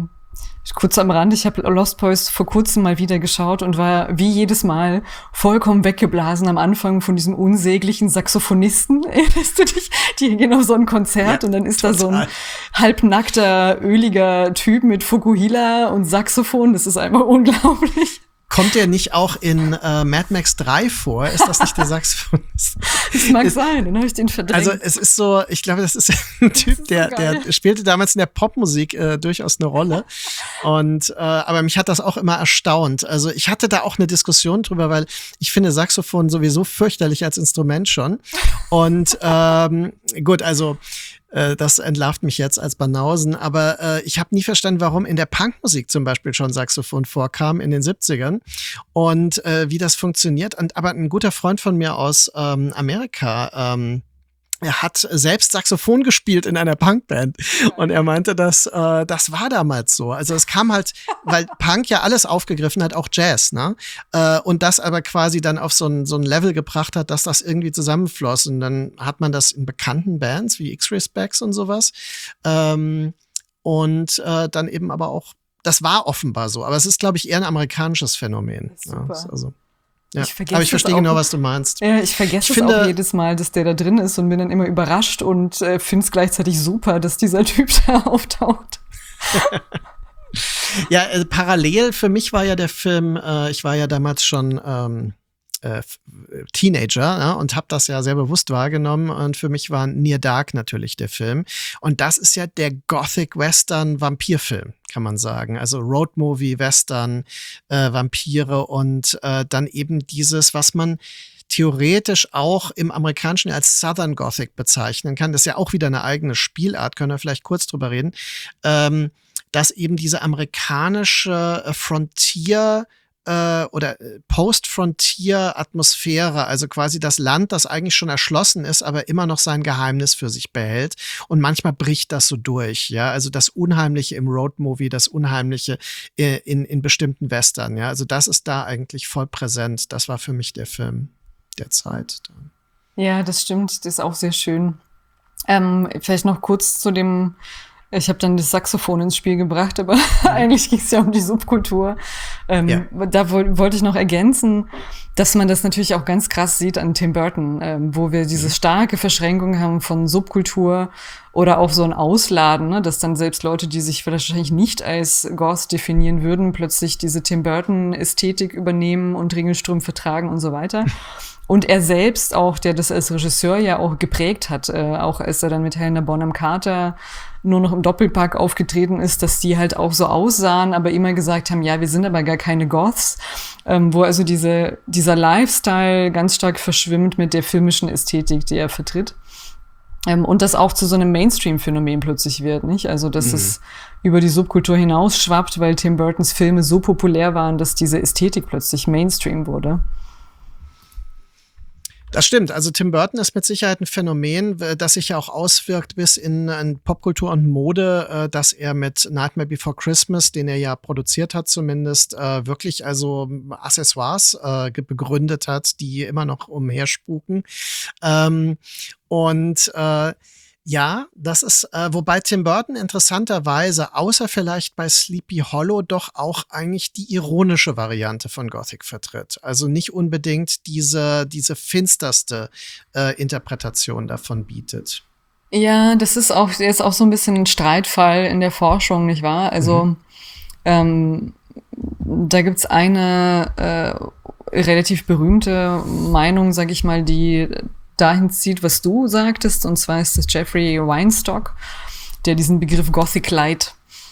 [SPEAKER 3] kurz am Rand, ich habe Lost Boys vor kurzem mal wieder geschaut und war wie jedes Mal vollkommen weggeblasen am Anfang von diesem unsäglichen Saxophonisten. Erinnerst du dich? Die gehen auf so ein Konzert und dann ist total. Da so ein halbnackter, öliger Typ mit Fukuhila und Saxophon. Das ist einfach unglaublich.
[SPEAKER 2] Kommt der nicht auch in Mad Max 3 vor? Ist das nicht der Saxophonist?
[SPEAKER 3] Das mag sein, dann habe ich den verdrängt.
[SPEAKER 2] Also es ist so, ich glaube, das ist ein Typ, der spielte damals in der Popmusik durchaus eine Rolle. Und aber mich hat das auch immer erstaunt. Also ich hatte da auch eine Diskussion drüber, weil ich finde Saxophon sowieso fürchterlich als Instrument schon. Und gut, also das entlarvt mich jetzt als Banausen, aber ich habe nie verstanden, warum in der Punkmusik zum Beispiel schon Saxophon vorkam in den 70ern und wie das funktioniert. Aber ein guter Freund von mir aus Amerika, er hat selbst Saxophon gespielt in einer Punkband und er meinte, dass das war damals so. Also es kam halt, weil Punk ja alles aufgegriffen hat, auch Jazz, ne? Und das aber quasi dann auf so ein Level gebracht hat, dass das irgendwie zusammenfloss. Und dann hat man das in bekannten Bands wie X-Ray Spex und sowas. Und dann eben aber auch, das war offenbar so. Aber es ist, glaube ich, eher ein amerikanisches Phänomen.
[SPEAKER 3] Super.
[SPEAKER 2] Ja, also. Ja,
[SPEAKER 3] aber
[SPEAKER 2] ich verstehe genau, was du meinst.
[SPEAKER 3] Ja, ich vergesse es auch jedes Mal, dass der da drin ist und bin dann immer überrascht und finde es gleichzeitig super, dass dieser Typ da auftaucht.
[SPEAKER 2] Ja, parallel für mich war ja der Film, ich war ja damals schon Teenager, ja, und habe das ja sehr bewusst wahrgenommen und für mich war Near Dark natürlich der Film und das ist ja der Gothic-Western-Vampirfilm, kann man sagen, also Roadmovie, Western, Vampire und dann eben dieses, was man theoretisch auch im Amerikanischen als Southern Gothic bezeichnen kann, das ist ja auch wieder eine eigene Spielart, können wir vielleicht kurz drüber reden, dass eben diese amerikanische Frontier oder Post-Frontier-Atmosphäre, also quasi das Land, das eigentlich schon erschlossen ist, aber immer noch sein Geheimnis für sich behält. Und manchmal bricht das so durch, ja. Also das Unheimliche im Roadmovie, das Unheimliche in bestimmten Western, ja. Also das ist da eigentlich voll präsent. Das war für mich der Film der Zeit.
[SPEAKER 3] Ja, das stimmt. Das ist auch sehr schön. Vielleicht noch kurz zu dem. Ich habe dann das Saxophon ins Spiel gebracht, aber eigentlich ging es ja um die Subkultur. Da wollte ich noch ergänzen, dass man das natürlich auch ganz krass sieht an Tim Burton, wo wir diese starke Verschränkung haben von Subkultur oder auch so ein Ausladen, ne, dass dann selbst Leute, die sich wahrscheinlich nicht als Goth definieren würden, plötzlich diese Tim Burton-Ästhetik übernehmen und Ringelstrümpfe tragen und so weiter. Und er selbst auch, der das als Regisseur ja auch geprägt hat, auch als er dann mit Helena Bonham Carter nur noch im Doppelpack aufgetreten ist, dass die halt auch so aussahen, aber immer gesagt haben, ja, wir sind aber gar keine Goths, wo also dieser Lifestyle ganz stark verschwimmt mit der filmischen Ästhetik, die er vertritt. Und das auch zu so einem Mainstream-Phänomen plötzlich wird, nicht? Also, dass es über die Subkultur hinaus schwappt, weil Tim Burtons Filme so populär waren, dass diese Ästhetik plötzlich Mainstream wurde.
[SPEAKER 2] Das stimmt. Also Tim Burton ist mit Sicherheit ein Phänomen, das sich ja auch auswirkt bis in Popkultur und Mode, dass er mit Nightmare Before Christmas, den er ja produziert hat zumindest, wirklich also Accessoires begründet hat, die immer noch umherspuken. Ja, das ist, wobei Tim Burton interessanterweise, außer vielleicht bei Sleepy Hollow, doch auch eigentlich die ironische Variante von Gothic vertritt. Also nicht unbedingt diese finsterste Interpretation davon bietet.
[SPEAKER 3] Ja, das ist auch jetzt auch so ein bisschen ein Streitfall in der Forschung, nicht wahr? Also da gibt's eine relativ berühmte Meinung, sag ich mal, die dahin zieht, was du sagtest, und zwar ist das Jeffrey Weinstock, der diesen Begriff Gothic Light,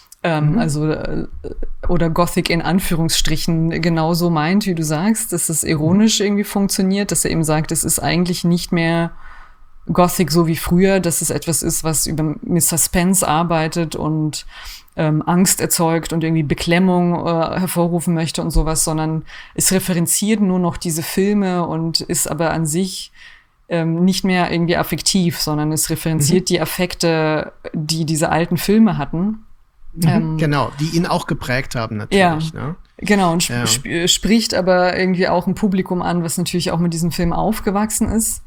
[SPEAKER 3] oder Gothic in Anführungsstrichen genauso meint, wie du sagst, dass es ironisch irgendwie funktioniert, dass er eben sagt, es ist eigentlich nicht mehr Gothic so wie früher, dass es etwas ist, was mit Suspense arbeitet und Angst erzeugt und irgendwie Beklemmung hervorrufen möchte und sowas, sondern es referenziert nur noch diese Filme und ist aber an sich nicht mehr irgendwie affektiv, sondern es referenziert die Affekte, die diese alten Filme hatten.
[SPEAKER 2] Genau, die ihn auch geprägt haben natürlich.
[SPEAKER 3] Ja,
[SPEAKER 2] ne?
[SPEAKER 3] Genau, und spricht aber irgendwie auch ein Publikum an, was natürlich auch mit diesem Film aufgewachsen ist.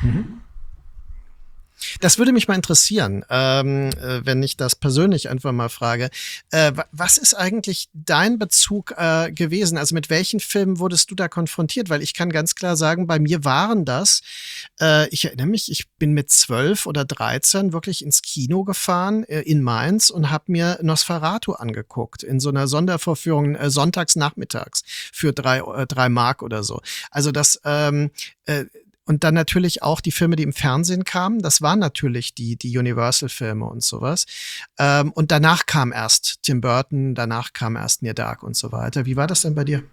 [SPEAKER 2] Das würde mich mal interessieren, wenn ich das persönlich einfach mal frage. Was ist eigentlich dein Bezug gewesen? Also mit welchen Filmen wurdest du da konfrontiert? Weil ich kann ganz klar sagen, bei mir waren das, ich erinnere mich, ich bin mit 12 oder 13 wirklich ins Kino gefahren in Mainz und habe mir Nosferatu angeguckt in so einer Sondervorführung sonntags nachmittags für 3 Mark oder so. Also das und dann natürlich auch die Filme, die im Fernsehen kamen. Das waren natürlich die Universal-Filme und sowas. Und danach kam erst Tim Burton, danach kam erst Near Dark und so weiter. Wie war das denn bei dir?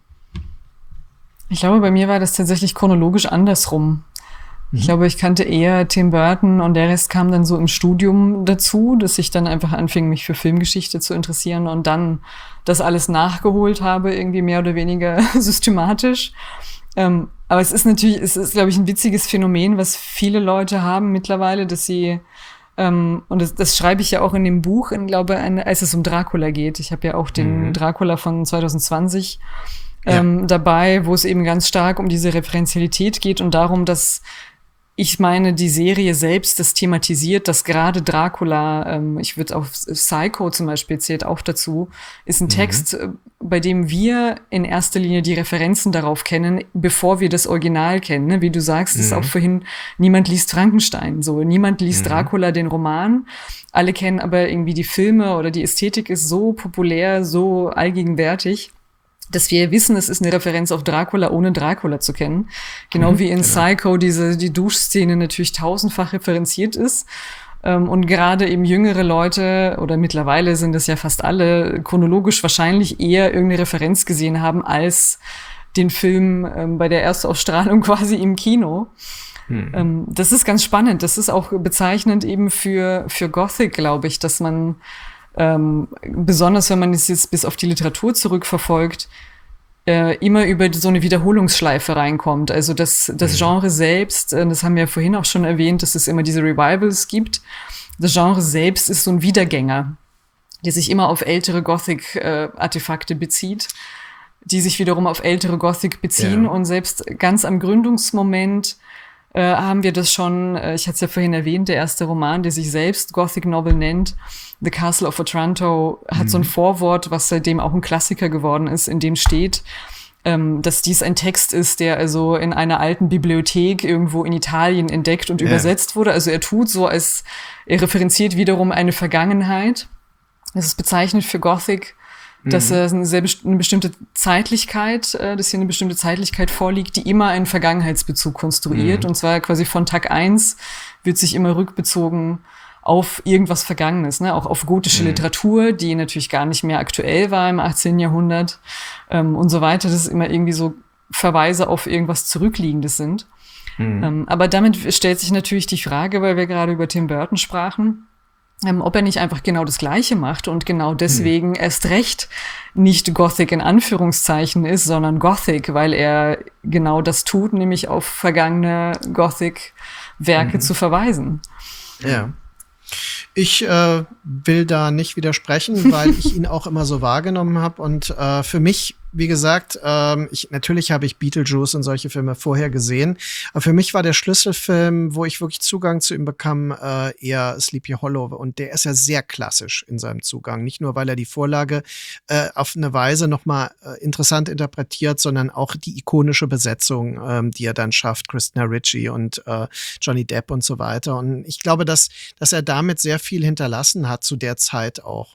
[SPEAKER 3] Ich glaube, bei mir war das tatsächlich chronologisch andersrum. Ich glaube, ich kannte eher Tim Burton und der Rest kam dann so im Studium dazu, dass ich dann einfach anfing, mich für Filmgeschichte zu interessieren und dann das alles nachgeholt habe, irgendwie mehr oder weniger systematisch. Aber es ist, glaube ich, ein witziges Phänomen, was viele Leute haben mittlerweile, dass sie, und das schreibe ich ja auch in dem Buch, als es um Dracula geht. Ich habe ja auch den Dracula von 2020 dabei, wo es eben ganz stark um diese Referenzialität geht und darum, dass ich meine, die Serie selbst das thematisiert, dass gerade Dracula, ich würde auch Psycho zum Beispiel zählt auch dazu, ist ein Text, bei dem wir in erster Linie die Referenzen darauf kennen, bevor wir das Original kennen. Ne? Wie du sagst, ist auch vorhin, niemand liest Frankenstein, so niemand liest Dracula, den Roman. Alle kennen aber irgendwie die Filme oder die Ästhetik ist so populär, so allgegenwärtig, dass wir wissen, es ist eine Referenz auf Dracula, ohne Dracula zu kennen. Genau wie in Psycho die Duschszene natürlich tausendfach referenziert ist. Und gerade eben jüngere Leute, oder mittlerweile sind es ja fast alle, chronologisch wahrscheinlich eher irgendeine Referenz gesehen haben, als den Film bei der Erstausstrahlung quasi im Kino. Das ist ganz spannend. Das ist auch bezeichnend eben für Gothic, glaube ich, dass man besonders wenn man es jetzt bis auf die Literatur zurückverfolgt, immer über so eine Wiederholungsschleife reinkommt. Also das Genre selbst, das haben wir ja vorhin auch schon erwähnt, dass es immer diese Revivals gibt. Das Genre selbst ist so ein Wiedergänger, der sich immer auf ältere Gothic-Artefakte bezieht, die sich wiederum auf ältere Gothic beziehen. Und selbst ganz am Gründungsmoment haben wir das schon, ich hatte es ja vorhin erwähnt, der erste Roman, der sich selbst Gothic Novel nennt, The Castle of Otranto, hat so ein Vorwort, was seitdem auch ein Klassiker geworden ist, in dem steht, dass dies ein Text ist, der also in einer alten Bibliothek irgendwo in Italien entdeckt und übersetzt wurde. Also er tut so, als er referenziert wiederum eine Vergangenheit. Das ist bezeichnend für Gothic, dass eine bestimmte Zeitlichkeit, dass hier eine bestimmte Zeitlichkeit vorliegt, die immer einen Vergangenheitsbezug konstruiert. Und zwar quasi von Tag 1 wird sich immer rückbezogen auf irgendwas Vergangenes, ne? Auch auf gotische Literatur, die natürlich gar nicht mehr aktuell war im 18. Jahrhundert und so weiter. Das ist immer irgendwie so Verweise auf irgendwas Zurückliegendes sind. Aber damit stellt sich natürlich die Frage, weil wir gerade über Tim Burton sprachen, ob er nicht einfach genau das Gleiche macht und genau deswegen erst recht nicht Gothic in Anführungszeichen ist, sondern Gothic, weil er genau das tut, nämlich auf vergangene Gothic-Werke zu verweisen.
[SPEAKER 2] Ja. Ich will da nicht widersprechen, weil ich ihn auch immer so wahrgenommen habe und für mich wie gesagt, natürlich habe ich Beetlejuice und solche Filme vorher gesehen. Aber für mich war der Schlüsselfilm, wo ich wirklich Zugang zu ihm bekam, eher Sleepy Hollow. Und der ist ja sehr klassisch in seinem Zugang. Nicht nur, weil er die Vorlage auf eine Weise nochmal interessant interpretiert, sondern auch die ikonische Besetzung, die er dann schafft. Christina Ricci und Johnny Depp und so weiter. Und ich glaube, dass er damit sehr viel hinterlassen hat zu der Zeit auch.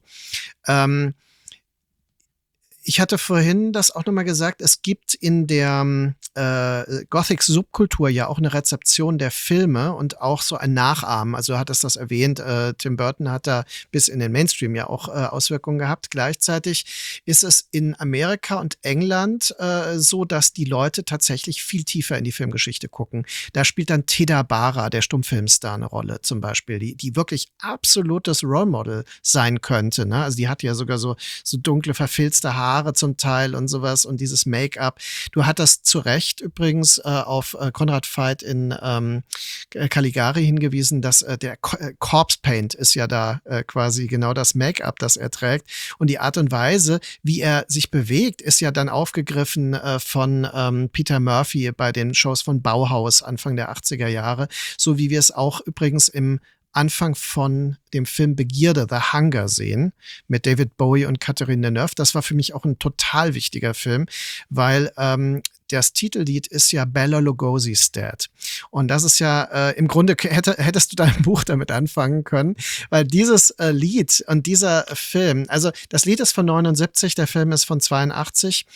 [SPEAKER 2] Ich hatte vorhin das auch nochmal gesagt, es gibt in der Gothic-Subkultur ja auch eine Rezeption der Filme und auch so ein Nachahmen. Also du hattest das erwähnt, Tim Burton hat da bis in den Mainstream ja auch Auswirkungen gehabt. Gleichzeitig ist es in Amerika und England so, dass die Leute tatsächlich viel tiefer in die Filmgeschichte gucken. Da spielt dann Teda Bara, der Stummfilmstar, eine Rolle zum Beispiel, die wirklich absolutes Role Model sein könnte. Ne? Also die hat ja sogar so dunkle, verfilzte Haare zum Teil und sowas und dieses Make-up. Du hattest zu Recht übrigens auf Konrad Veidt in Caligari hingewiesen, dass der Corpse Paint ist ja da quasi genau das Make-up, das er trägt. Und die Art und Weise, wie er sich bewegt, ist ja dann aufgegriffen von Peter Murphy bei den Shows von Bauhaus Anfang der 80er Jahre, so wie wir es auch übrigens im Anfang von dem Film Begierde, The Hunger sehen, mit David Bowie und Catherine Deneuve. Das war für mich auch ein total wichtiger Film, weil das Titellied ist ja Bela Lugosi's Dead. Und das ist ja, im Grunde hättest du dein Buch damit anfangen können, weil dieses Lied und dieser Film, also das Lied ist von 79, der Film ist von 82,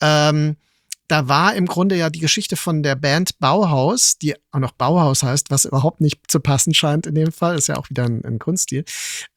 [SPEAKER 2] da war im Grunde ja die Geschichte von der Band Bauhaus, die auch noch Bauhaus heißt, was überhaupt nicht zu passen scheint in dem Fall, ist ja auch wieder ein Kunststil.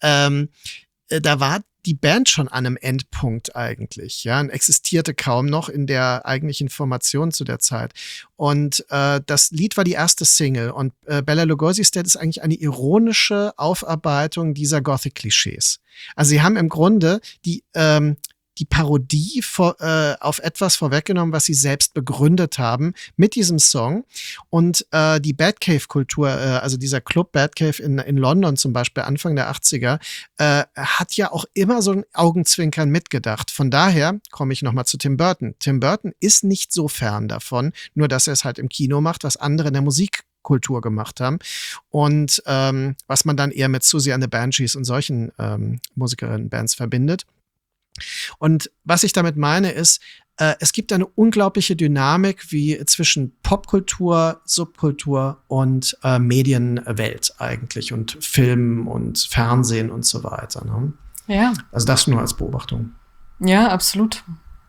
[SPEAKER 2] Da war die Band schon an einem Endpunkt eigentlich, ja, und existierte kaum noch in der eigentlichen Formation zu der Zeit. Und das Lied war die erste Single und Bela Lugosi's Dead ist eigentlich eine ironische Aufarbeitung dieser Gothic-Klischees. Also sie haben im Grunde die Parodie auf etwas vorweggenommen, was sie selbst begründet haben mit diesem Song. Und die Batcave-Kultur, also dieser Club Batcave in London zum Beispiel, Anfang der 80er, hat ja auch immer so ein Augenzwinkern mitgedacht. Von daher komme ich nochmal zu Tim Burton. Tim Burton ist nicht so fern davon, nur dass er es halt im Kino macht, was andere in der Musikkultur gemacht haben. Und was man dann eher mit Susie and the Banshees und solchen Musikerinnen-Bands verbindet. Und was ich damit meine ist, es gibt eine unglaubliche Dynamik wie zwischen Popkultur, Subkultur und Medienwelt eigentlich und Film und Fernsehen und so weiter. Ne?
[SPEAKER 3] Ja.
[SPEAKER 2] Also das nur als Beobachtung.
[SPEAKER 3] Ja, absolut.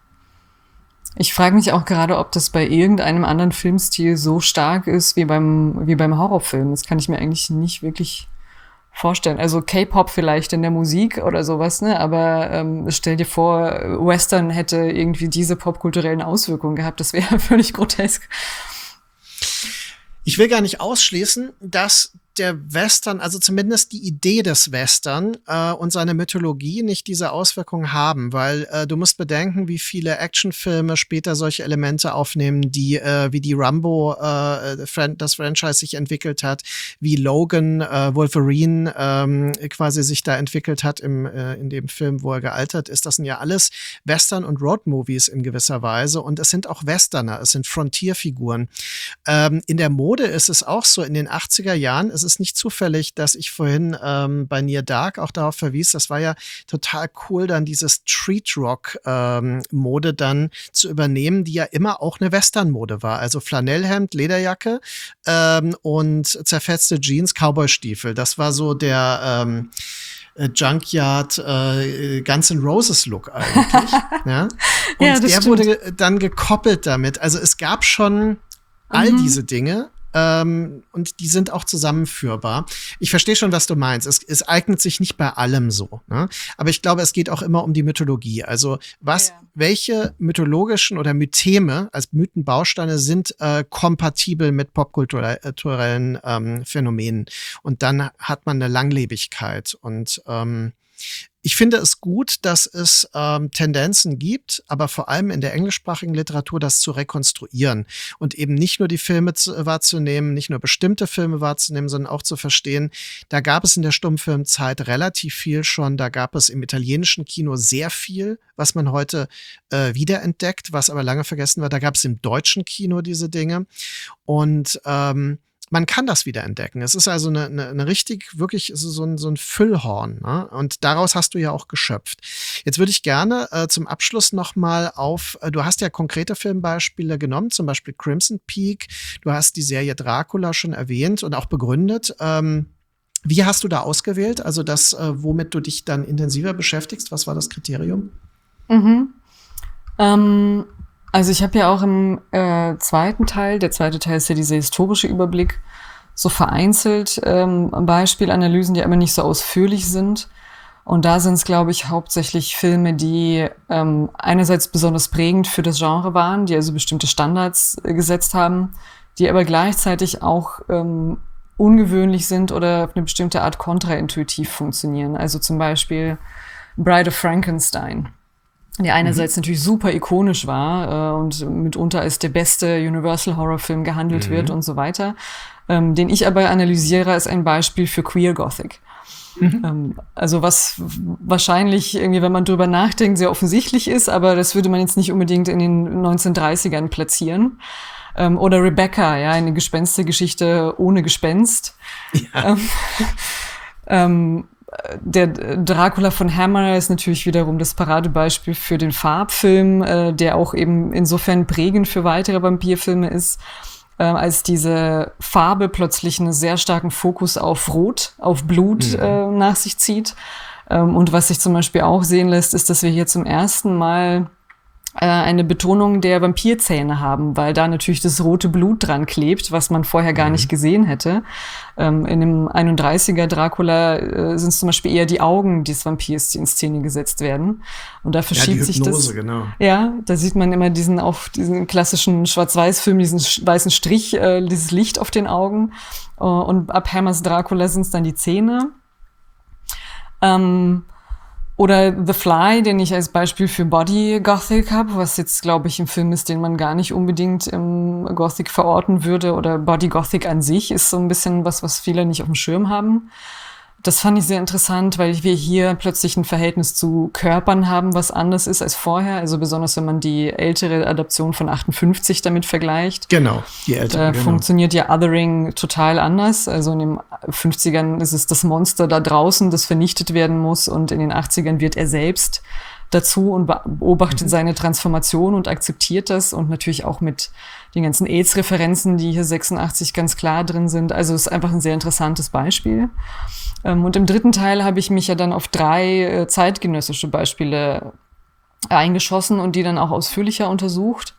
[SPEAKER 3] Ich frage mich auch gerade, ob das bei irgendeinem anderen Filmstil so stark ist wie beim Horrorfilm. Das kann ich mir eigentlich nicht wirklich vorstellen. Also K-Pop vielleicht in der Musik oder sowas, ne? Aber stell dir vor, Western hätte irgendwie diese popkulturellen Auswirkungen gehabt. Das wäre völlig grotesk.
[SPEAKER 2] Ich will gar nicht ausschließen, dass der Western, also zumindest die Idee des Western und seine Mythologie nicht diese Auswirkungen haben, weil du musst bedenken, wie viele Actionfilme später solche Elemente aufnehmen, die wie die Rambo das Franchise sich entwickelt hat, wie Logan, Wolverine quasi sich da entwickelt hat in dem Film, wo er gealtert ist. Das sind ja alles Western- und Road-Movies in gewisser Weise und es sind auch Westerner, es sind Frontierfiguren. In der Mode ist es auch so, in den 80er Jahren ist es nicht zufällig, dass ich vorhin bei Near Dark auch darauf verwies, das war ja total cool, dann diese Street-Rock-Mode dann zu übernehmen, die ja immer auch eine Western-Mode war. Also Flanellhemd, Lederjacke und zerfetzte Jeans, Cowboy-Stiefel. Das war so der Junkyard Guns N' Roses Look eigentlich. Ja? Und
[SPEAKER 3] ja,
[SPEAKER 2] der
[SPEAKER 3] stimmt.
[SPEAKER 2] wurde dann gekoppelt damit. Also es gab schon all diese Dinge. Und die sind auch zusammenführbar. Ich verstehe schon, was du meinst. Es eignet sich nicht bei allem so. Ne? Aber ich glaube, es geht auch immer um die Mythologie. Also welche mythologischen oder Mytheme als Mythenbausteine sind kompatibel mit popkulturellen Phänomenen. Und dann hat man eine Langlebigkeit. Und Ich finde es gut, dass es Tendenzen gibt, aber vor allem in der englischsprachigen Literatur das zu rekonstruieren und eben nicht nur die Filme wahrzunehmen, nicht nur bestimmte Filme wahrzunehmen, sondern auch zu verstehen, da gab es in der Stummfilmzeit relativ viel schon, da gab es im italienischen Kino sehr viel, was man heute wiederentdeckt, was aber lange vergessen war. Da gab es im deutschen Kino diese Dinge und man kann das wieder entdecken. Es ist also eine richtig, wirklich so ein Füllhorn. Ne? Und daraus hast du ja auch geschöpft. Jetzt würde ich gerne zum Abschluss nochmal du hast ja konkrete Filmbeispiele genommen, zum Beispiel Crimson Peak. Du hast die Serie Dracula schon erwähnt und auch begründet. Wie hast du da ausgewählt? Also das, womit du dich dann intensiver beschäftigst? Was war das Kriterium?
[SPEAKER 3] Also ich habe ja auch im zweiten Teil, der zweite Teil ist ja dieser historische Überblick, so vereinzelt Beispielanalysen, die aber nicht so ausführlich sind. Und da sind es, glaube ich, hauptsächlich Filme, die einerseits besonders prägend für das Genre waren, die also bestimmte Standards gesetzt haben, die aber gleichzeitig auch ungewöhnlich sind oder auf eine bestimmte Art kontraintuitiv funktionieren. Also zum Beispiel Bride of Frankenstein, der einerseits natürlich super ikonisch war und mitunter als der beste Universal-Horrorfilm gehandelt wird und so weiter, den ich aber analysiere als ein Beispiel für Queer Gothic. Also was wahrscheinlich irgendwie, wenn man drüber nachdenkt, sehr offensichtlich ist, aber das würde man jetzt nicht unbedingt in den 1930ern platzieren. Oder Rebecca, ja, eine Gespenstergeschichte ohne Gespenst. Ja. Der Dracula von Hammer ist natürlich wiederum das Paradebeispiel für den Farbfilm, der auch eben insofern prägend für weitere Vampirfilme ist, als diese Farbe plötzlich einen sehr starken Fokus auf Rot, auf Blut nach sich zieht. Und was sich zum Beispiel auch sehen lässt, ist, dass wir hier zum ersten Mal eine Betonung der Vampirzähne haben, weil da natürlich das rote Blut dran klebt, was man vorher gar nicht gesehen hätte. In dem 31er Dracula sind es zum Beispiel eher die Augen des Vampirs, die in Szene gesetzt werden. Und da verschiebt sich das. Genau. Ja, da sieht man immer diesen klassischen Schwarz-Weiß-Film, diesen weißen Strich, dieses Licht auf den Augen. Und ab Hammers Dracula sind es dann die Zähne. Oder The Fly, den ich als Beispiel für Body Gothic habe, was jetzt, glaube ich, ein Film ist, den man gar nicht unbedingt im Gothic verorten würde. Oder Body Gothic an sich ist so ein bisschen was viele nicht auf dem Schirm haben. Das fand ich sehr interessant, weil wir hier plötzlich ein Verhältnis zu Körpern haben, was anders ist als vorher. Also besonders, wenn man die ältere Adaption von 58 damit vergleicht.
[SPEAKER 2] Genau, die ältere.
[SPEAKER 3] Da funktioniert ja Othering total anders. Also in den 50ern ist es das Monster da draußen, das vernichtet werden muss. Und in den 80ern wird er selbst dazu und beobachtet seine Transformation und akzeptiert das. Und natürlich auch mit den ganzen AIDS-Referenzen, die hier 86 ganz klar drin sind. Also es ist einfach ein sehr interessantes Beispiel. Und im dritten Teil habe ich mich ja dann auf 3 zeitgenössische Beispiele eingeschossen und die dann auch ausführlicher untersucht.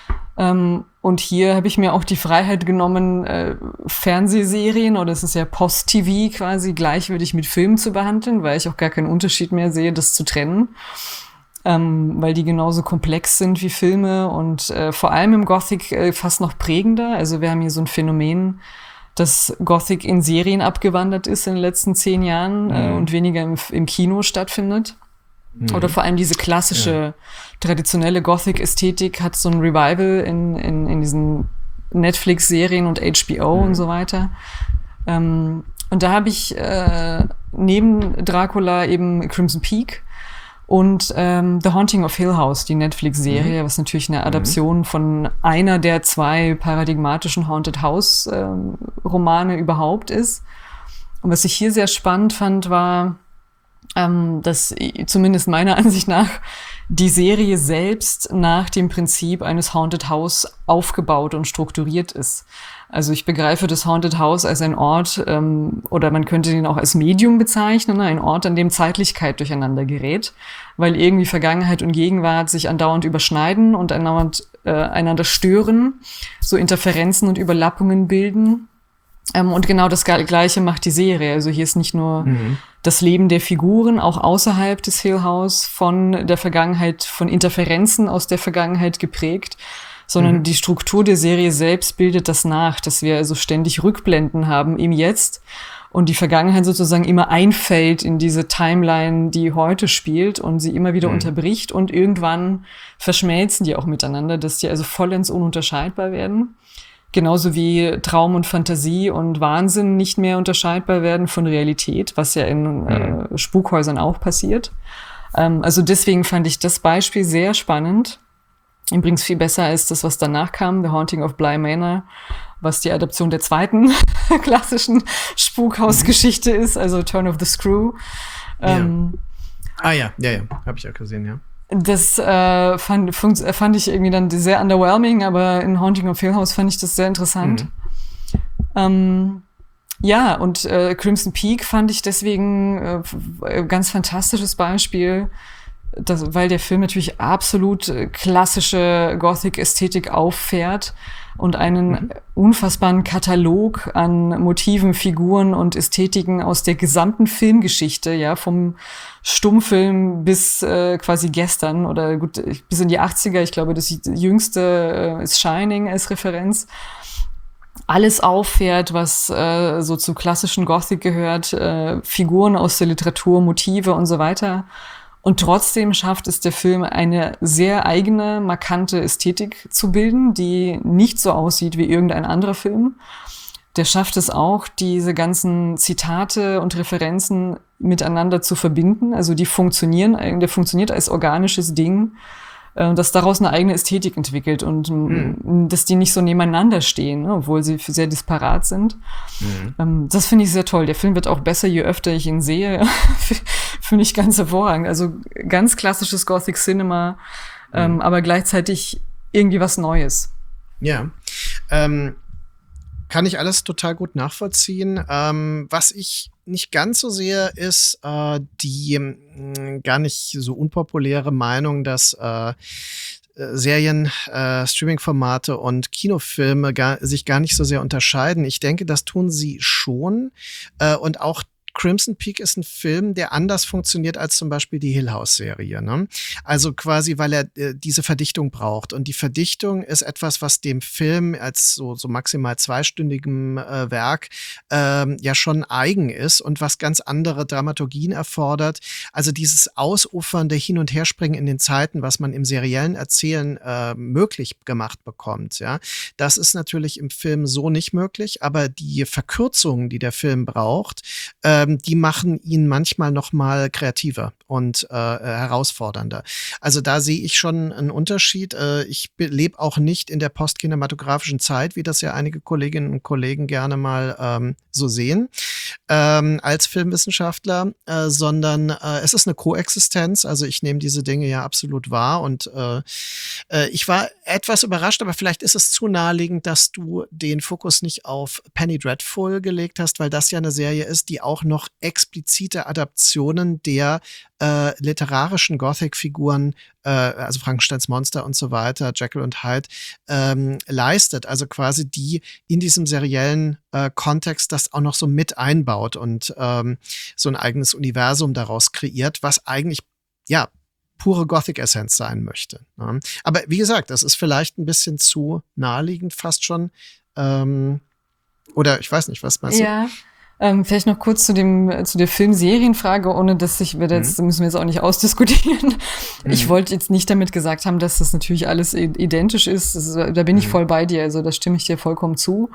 [SPEAKER 3] Und hier habe ich mir auch die Freiheit genommen, Fernsehserien, oder es ist ja Post-TV quasi, gleichwürdig mit Filmen zu behandeln, weil ich auch gar keinen Unterschied mehr sehe, das zu trennen. Weil die genauso komplex sind wie Filme und vor allem im Gothic fast noch prägender. Also wir haben hier so ein Phänomen, dass Gothic in Serien abgewandert ist in den letzten 10 Jahren und weniger im Kino stattfindet. Oder vor allem diese klassische, traditionelle Gothic-Ästhetik hat so ein Revival in diesen Netflix-Serien und HBO und so weiter. Und da habe ich neben Dracula eben Crimson Peak und The Haunting of Hill House, die Netflix-Serie, was natürlich eine Adaption von einer der 2 paradigmatischen Haunted House Romane überhaupt ist. Und was ich hier sehr spannend fand, war, dass zumindest meiner Ansicht nach die Serie selbst nach dem Prinzip eines Haunted House aufgebaut und strukturiert ist. Also ich begreife das Haunted House als ein Ort, oder man könnte ihn auch als Medium bezeichnen, ein Ort, an dem Zeitlichkeit durcheinander gerät, weil irgendwie Vergangenheit und Gegenwart sich andauernd überschneiden und andauernd einander stören, so Interferenzen und Überlappungen bilden. Und genau das Gleiche macht die Serie. Also hier ist nicht nur das Leben der Figuren, auch außerhalb des Hill House von der Vergangenheit, von Interferenzen aus der Vergangenheit geprägt, sondern die Struktur der Serie selbst bildet das nach, dass wir also ständig Rückblenden haben im Jetzt und die Vergangenheit sozusagen immer einfällt in diese Timeline, die heute spielt und sie immer wieder unterbricht und irgendwann verschmelzen die auch miteinander, dass die also vollends ununterscheidbar werden. Genauso wie Traum und Fantasie und Wahnsinn nicht mehr unterscheidbar werden von Realität, was ja in Spukhäusern auch passiert. Also deswegen fand ich das Beispiel sehr spannend. Übrigens viel besser als das, was danach kam, The Haunting of Bly Manor, was die Adaption der zweiten klassischen Spukhausgeschichte ist, also Turn of the Screw.
[SPEAKER 2] Ja, habe ich auch gesehen, ja.
[SPEAKER 3] Das fand ich irgendwie dann sehr underwhelming, aber in Haunting of Hill House fand ich das sehr interessant. Ja, und Crimson Peak fand ich deswegen ganz fantastisches Beispiel, weil der Film natürlich absolut klassische Gothic-Ästhetik auffährt und einen unfassbaren Katalog an Motiven, Figuren und Ästhetiken aus der gesamten Filmgeschichte, ja, vom Stummfilm bis quasi gestern oder gut, bis in die 80er. Ich glaube, das jüngste ist Shining als Referenz. Alles auffährt, was so zu klassischen Gothic gehört, Figuren aus der Literatur, Motive und so weiter. Und trotzdem schafft es der Film, eine sehr eigene, markante Ästhetik zu bilden, die nicht so aussieht wie irgendein anderer Film. Der schafft es auch, diese ganzen Zitate und Referenzen miteinander zu verbinden. Also der funktioniert als organisches Ding, das daraus eine eigene Ästhetik entwickelt und dass die nicht so nebeneinander stehen, ne, obwohl sie sehr disparat sind. Das finde ich sehr toll. Der Film wird auch besser, je öfter ich ihn sehe. Finde ich ganz hervorragend. Also ganz klassisches Gothic Cinema, aber gleichzeitig irgendwie was Neues.
[SPEAKER 2] Ja, kann ich alles total gut nachvollziehen. Was ich nicht ganz so sehe, ist die gar nicht so unpopuläre Meinung, dass Serien, Streaming-Formate und Kinofilme sich gar nicht so sehr unterscheiden. Ich denke, das tun sie schon. Und auch Crimson Peak ist ein Film, der anders funktioniert als zum Beispiel die Hill House-Serie, ne? Also quasi, weil er diese Verdichtung braucht. Und die Verdichtung ist etwas, was dem Film als so maximal zweistündigem Werk ja schon eigen ist und was ganz andere Dramaturgien erfordert. Also dieses ausufernde Hin- und Herspringen in den Zeiten, was man im seriellen Erzählen möglich gemacht bekommt, ja. Das ist natürlich im Film so nicht möglich, aber die Verkürzungen, die der Film braucht, die machen ihn manchmal noch mal kreativer und herausfordernder. Also da sehe ich schon einen Unterschied. Ich lebe auch nicht in der postkinematografischen Zeit, wie das ja einige Kolleginnen und Kollegen gerne mal so sehen, als Filmwissenschaftler, sondern es ist eine Koexistenz. Also ich nehme diese Dinge ja absolut wahr und ich war etwas überrascht, aber vielleicht ist es zu naheliegend, dass du den Fokus nicht auf Penny Dreadful gelegt hast, weil das ja eine Serie ist, die auch noch explizite Adaptionen der literarischen Gothic-Figuren, also Frankensteins Monster und so weiter, Jekyll und Hyde, leistet. Also quasi die in diesem seriellen Kontext das auch noch so mit einbaut und so ein eigenes Universum daraus kreiert, was eigentlich, ja, pure Gothic-Essenz sein möchte. Ne? Aber wie gesagt, das ist vielleicht ein bisschen zu naheliegend fast schon. Oder ich weiß nicht, was meinst du?
[SPEAKER 3] Ja. Vielleicht noch kurz zu der Film-Serien-Frage, ohne dass müssen wir jetzt auch nicht ausdiskutieren. Ich wollte jetzt nicht damit gesagt haben, dass das natürlich alles identisch ist. Da bin ich voll bei dir, also da stimme ich dir vollkommen zu.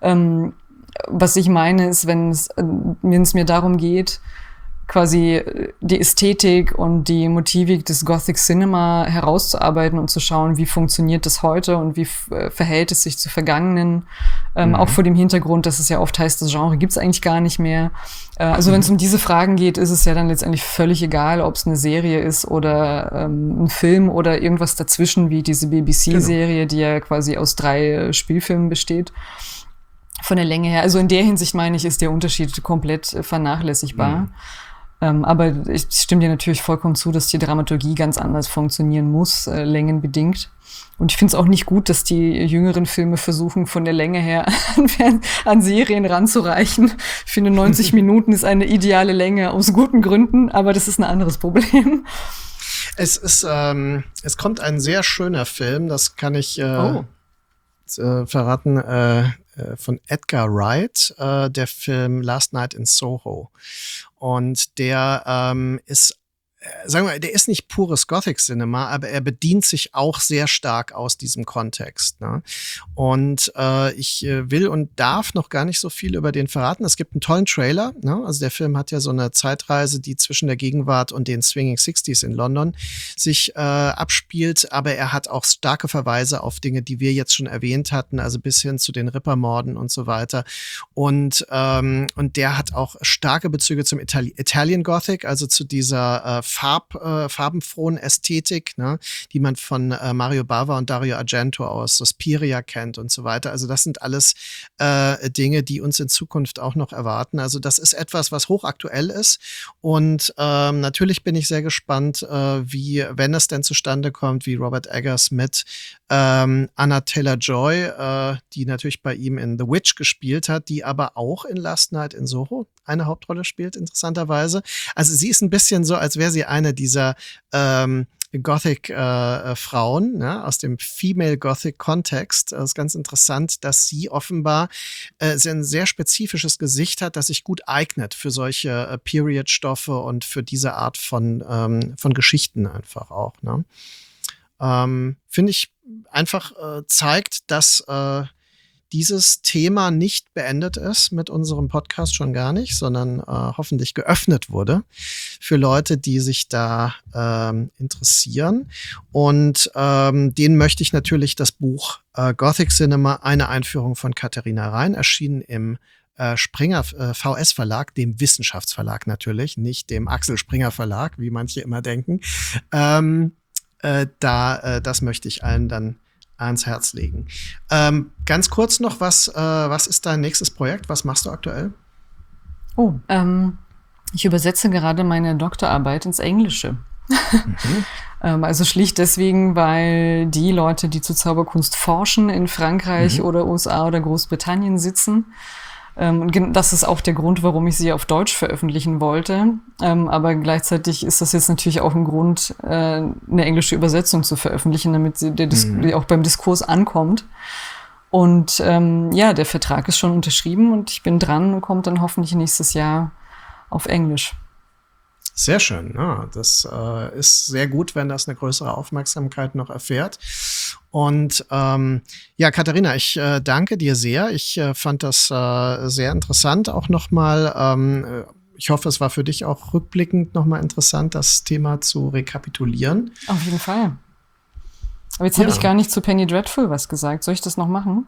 [SPEAKER 3] Was ich meine ist, wenn es mir darum geht, quasi die Ästhetik und die Motivik des Gothic Cinema herauszuarbeiten und zu schauen, wie funktioniert das heute und wie verhält es sich zu Vergangenen, auch vor dem Hintergrund, dass es ja oft heißt, das Genre gibt's eigentlich gar nicht mehr. Also wenn es um diese Fragen geht, ist es ja dann letztendlich völlig egal, ob es eine Serie ist oder ein Film oder irgendwas dazwischen, wie diese BBC-Serie, die ja quasi aus 3 Spielfilmen besteht. Von der Länge her. Also in der Hinsicht meine ich, ist der Unterschied komplett vernachlässigbar. Aber ich stimme dir natürlich vollkommen zu, dass die Dramaturgie ganz anders funktionieren muss, längenbedingt. Und ich finde es auch nicht gut, dass die jüngeren Filme versuchen, von der Länge her an Serien ranzureichen. Ich finde, 90 Minuten ist eine ideale Länge aus guten Gründen, aber das ist ein anderes Problem.
[SPEAKER 2] Es kommt ein sehr schöner Film, das kann ich verraten. von Edgar Wright, der Film Last Night in Soho. Und der ist, sagen wir, der ist nicht pures Gothic-Cinema, aber er bedient sich auch sehr stark aus diesem Kontext. Ne? Und ich will und darf noch gar nicht so viel über den verraten. Es gibt einen tollen Trailer. Ne? Also der Film hat ja so eine Zeitreise, die zwischen der Gegenwart und den Swinging Sixties in London sich abspielt. Aber er hat auch starke Verweise auf Dinge, die wir jetzt schon erwähnt hatten, also bis hin zu den Rippermorden und so weiter. Und der hat auch starke Bezüge zum Italian Gothic, also zu dieser farbenfrohen Ästhetik, ne, die man von Mario Bava und Dario Argento aus Suspiria kennt und so weiter. Also das sind alles Dinge, die uns in Zukunft auch noch erwarten. Also das ist etwas, was hochaktuell ist. Und natürlich bin ich sehr gespannt, wie, wenn es denn zustande kommt, wie Robert Eggers mit Anna Taylor-Joy, die natürlich bei ihm in The Witch gespielt hat, die aber auch in Last Night in Soho eine Hauptrolle spielt, interessanterweise. Also sie ist ein bisschen so, als wäre sie eine dieser Gothic-Frauen, ne, aus dem Female-Gothic-Kontext. Das ist ganz interessant, dass sie offenbar ein sehr spezifisches Gesicht hat, das sich gut eignet für solche Period-Stoffe und für diese Art von Geschichten einfach auch. Ne? Finde ich einfach zeigt, dass dieses Thema nicht beendet ist mit unserem Podcast, schon gar nicht, sondern hoffentlich geöffnet wurde für Leute, die sich da interessieren. Und denen möchte ich natürlich das Buch Gothic Cinema, eine Einführung von Katharina Rein, erschienen im Springer VS Verlag, dem Wissenschaftsverlag natürlich, nicht dem Axel Springer Verlag, wie manche immer denken. Das möchte ich allen dann ans Herz legen. Ganz kurz noch, was ist dein nächstes Projekt? Was machst du aktuell?
[SPEAKER 3] Ich übersetze gerade meine Doktorarbeit ins Englische. Also schlicht deswegen, weil die Leute, die zur Zauberkunst forschen, in Frankreich oder USA oder Großbritannien sitzen. Und das ist auch der Grund, warum ich sie auf Deutsch veröffentlichen wollte. Aber gleichzeitig ist das jetzt natürlich auch ein Grund, eine englische Übersetzung zu veröffentlichen, damit die auch beim Diskurs ankommt. Und der Vertrag ist schon unterschrieben und ich bin dran und kommt dann hoffentlich nächstes Jahr auf Englisch.
[SPEAKER 2] Sehr schön. Ja, das ist sehr gut, wenn das eine größere Aufmerksamkeit noch erfährt. Und Katharina, ich danke dir sehr. Ich fand das sehr interessant auch nochmal. Ich hoffe, es war für dich auch rückblickend nochmal interessant, das Thema zu rekapitulieren.
[SPEAKER 3] Auf jeden Fall. Aber jetzt habe ich gar nicht zu Penny Dreadful was gesagt. Soll ich das noch machen?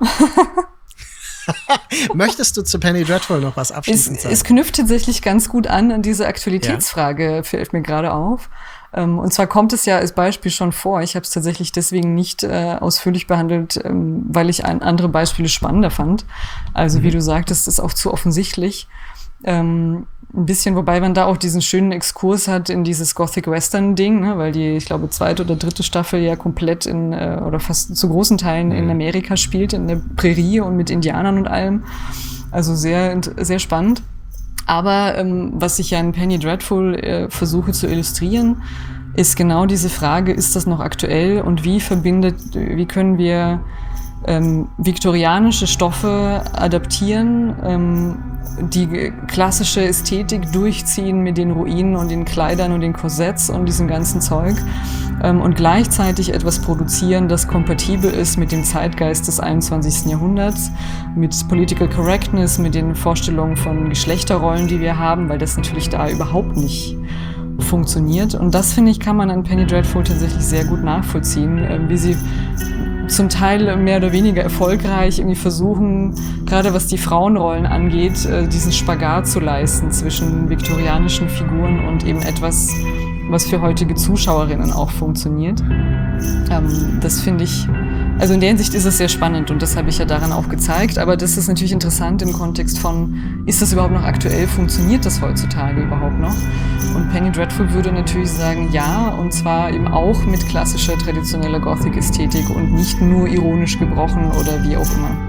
[SPEAKER 2] Möchtest du zu Penny Dreadful noch was abschließend sagen? Es
[SPEAKER 3] knüpft tatsächlich ganz gut an diese Aktualitätsfrage, fällt mir gerade auf. Und zwar kommt es ja als Beispiel schon vor. Ich habe es tatsächlich deswegen nicht ausführlich behandelt, weil ich andere Beispiele spannender fand. Also wie du sagtest, ist auch zu offensichtlich. Ein bisschen, wobei man da auch diesen schönen Exkurs hat in dieses Gothic-Western-Ding, ne, weil die, ich glaube, 2. oder 3. Staffel ja komplett oder fast zu großen Teilen in Amerika spielt, in der Prärie und mit Indianern und allem. Also sehr, sehr spannend. Aber was ich ja in Penny Dreadful versuche zu illustrieren, ist genau diese Frage, ist das noch aktuell und wie können wir viktorianische Stoffe adaptieren, die klassische Ästhetik durchziehen mit den Ruinen und den Kleidern und den Korsetts und diesem ganzen Zeug und gleichzeitig etwas produzieren, das kompatibel ist mit dem Zeitgeist des 21. Jahrhunderts, mit Political Correctness, mit den Vorstellungen von Geschlechterrollen, die wir haben, weil das natürlich da überhaupt nicht funktioniert. Und das, finde ich, kann man an Penny Dreadful tatsächlich sehr gut nachvollziehen, wie sie zum Teil mehr oder weniger erfolgreich irgendwie versuchen, gerade was die Frauenrollen angeht, diesen Spagat zu leisten zwischen viktorianischen Figuren und eben etwas, was für heutige Zuschauerinnen auch funktioniert. Das finde ich, also in der Hinsicht ist es sehr spannend und das habe ich ja daran auch gezeigt, aber das ist natürlich interessant im Kontext von, ist das überhaupt noch aktuell, funktioniert das heutzutage überhaupt noch? Und Penny Dreadful würde natürlich sagen, ja, und zwar eben auch mit klassischer, traditioneller Gothic-Ästhetik und nicht nur ironisch gebrochen oder wie auch immer.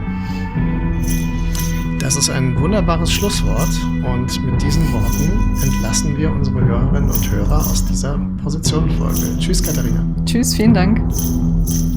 [SPEAKER 2] Das ist ein wunderbares Schlusswort und mit diesen Worten entlassen wir unsere Hörerinnen und Hörer aus dieser Positionfolge. Tschüss, Katharina.
[SPEAKER 3] Tschüss, vielen Dank.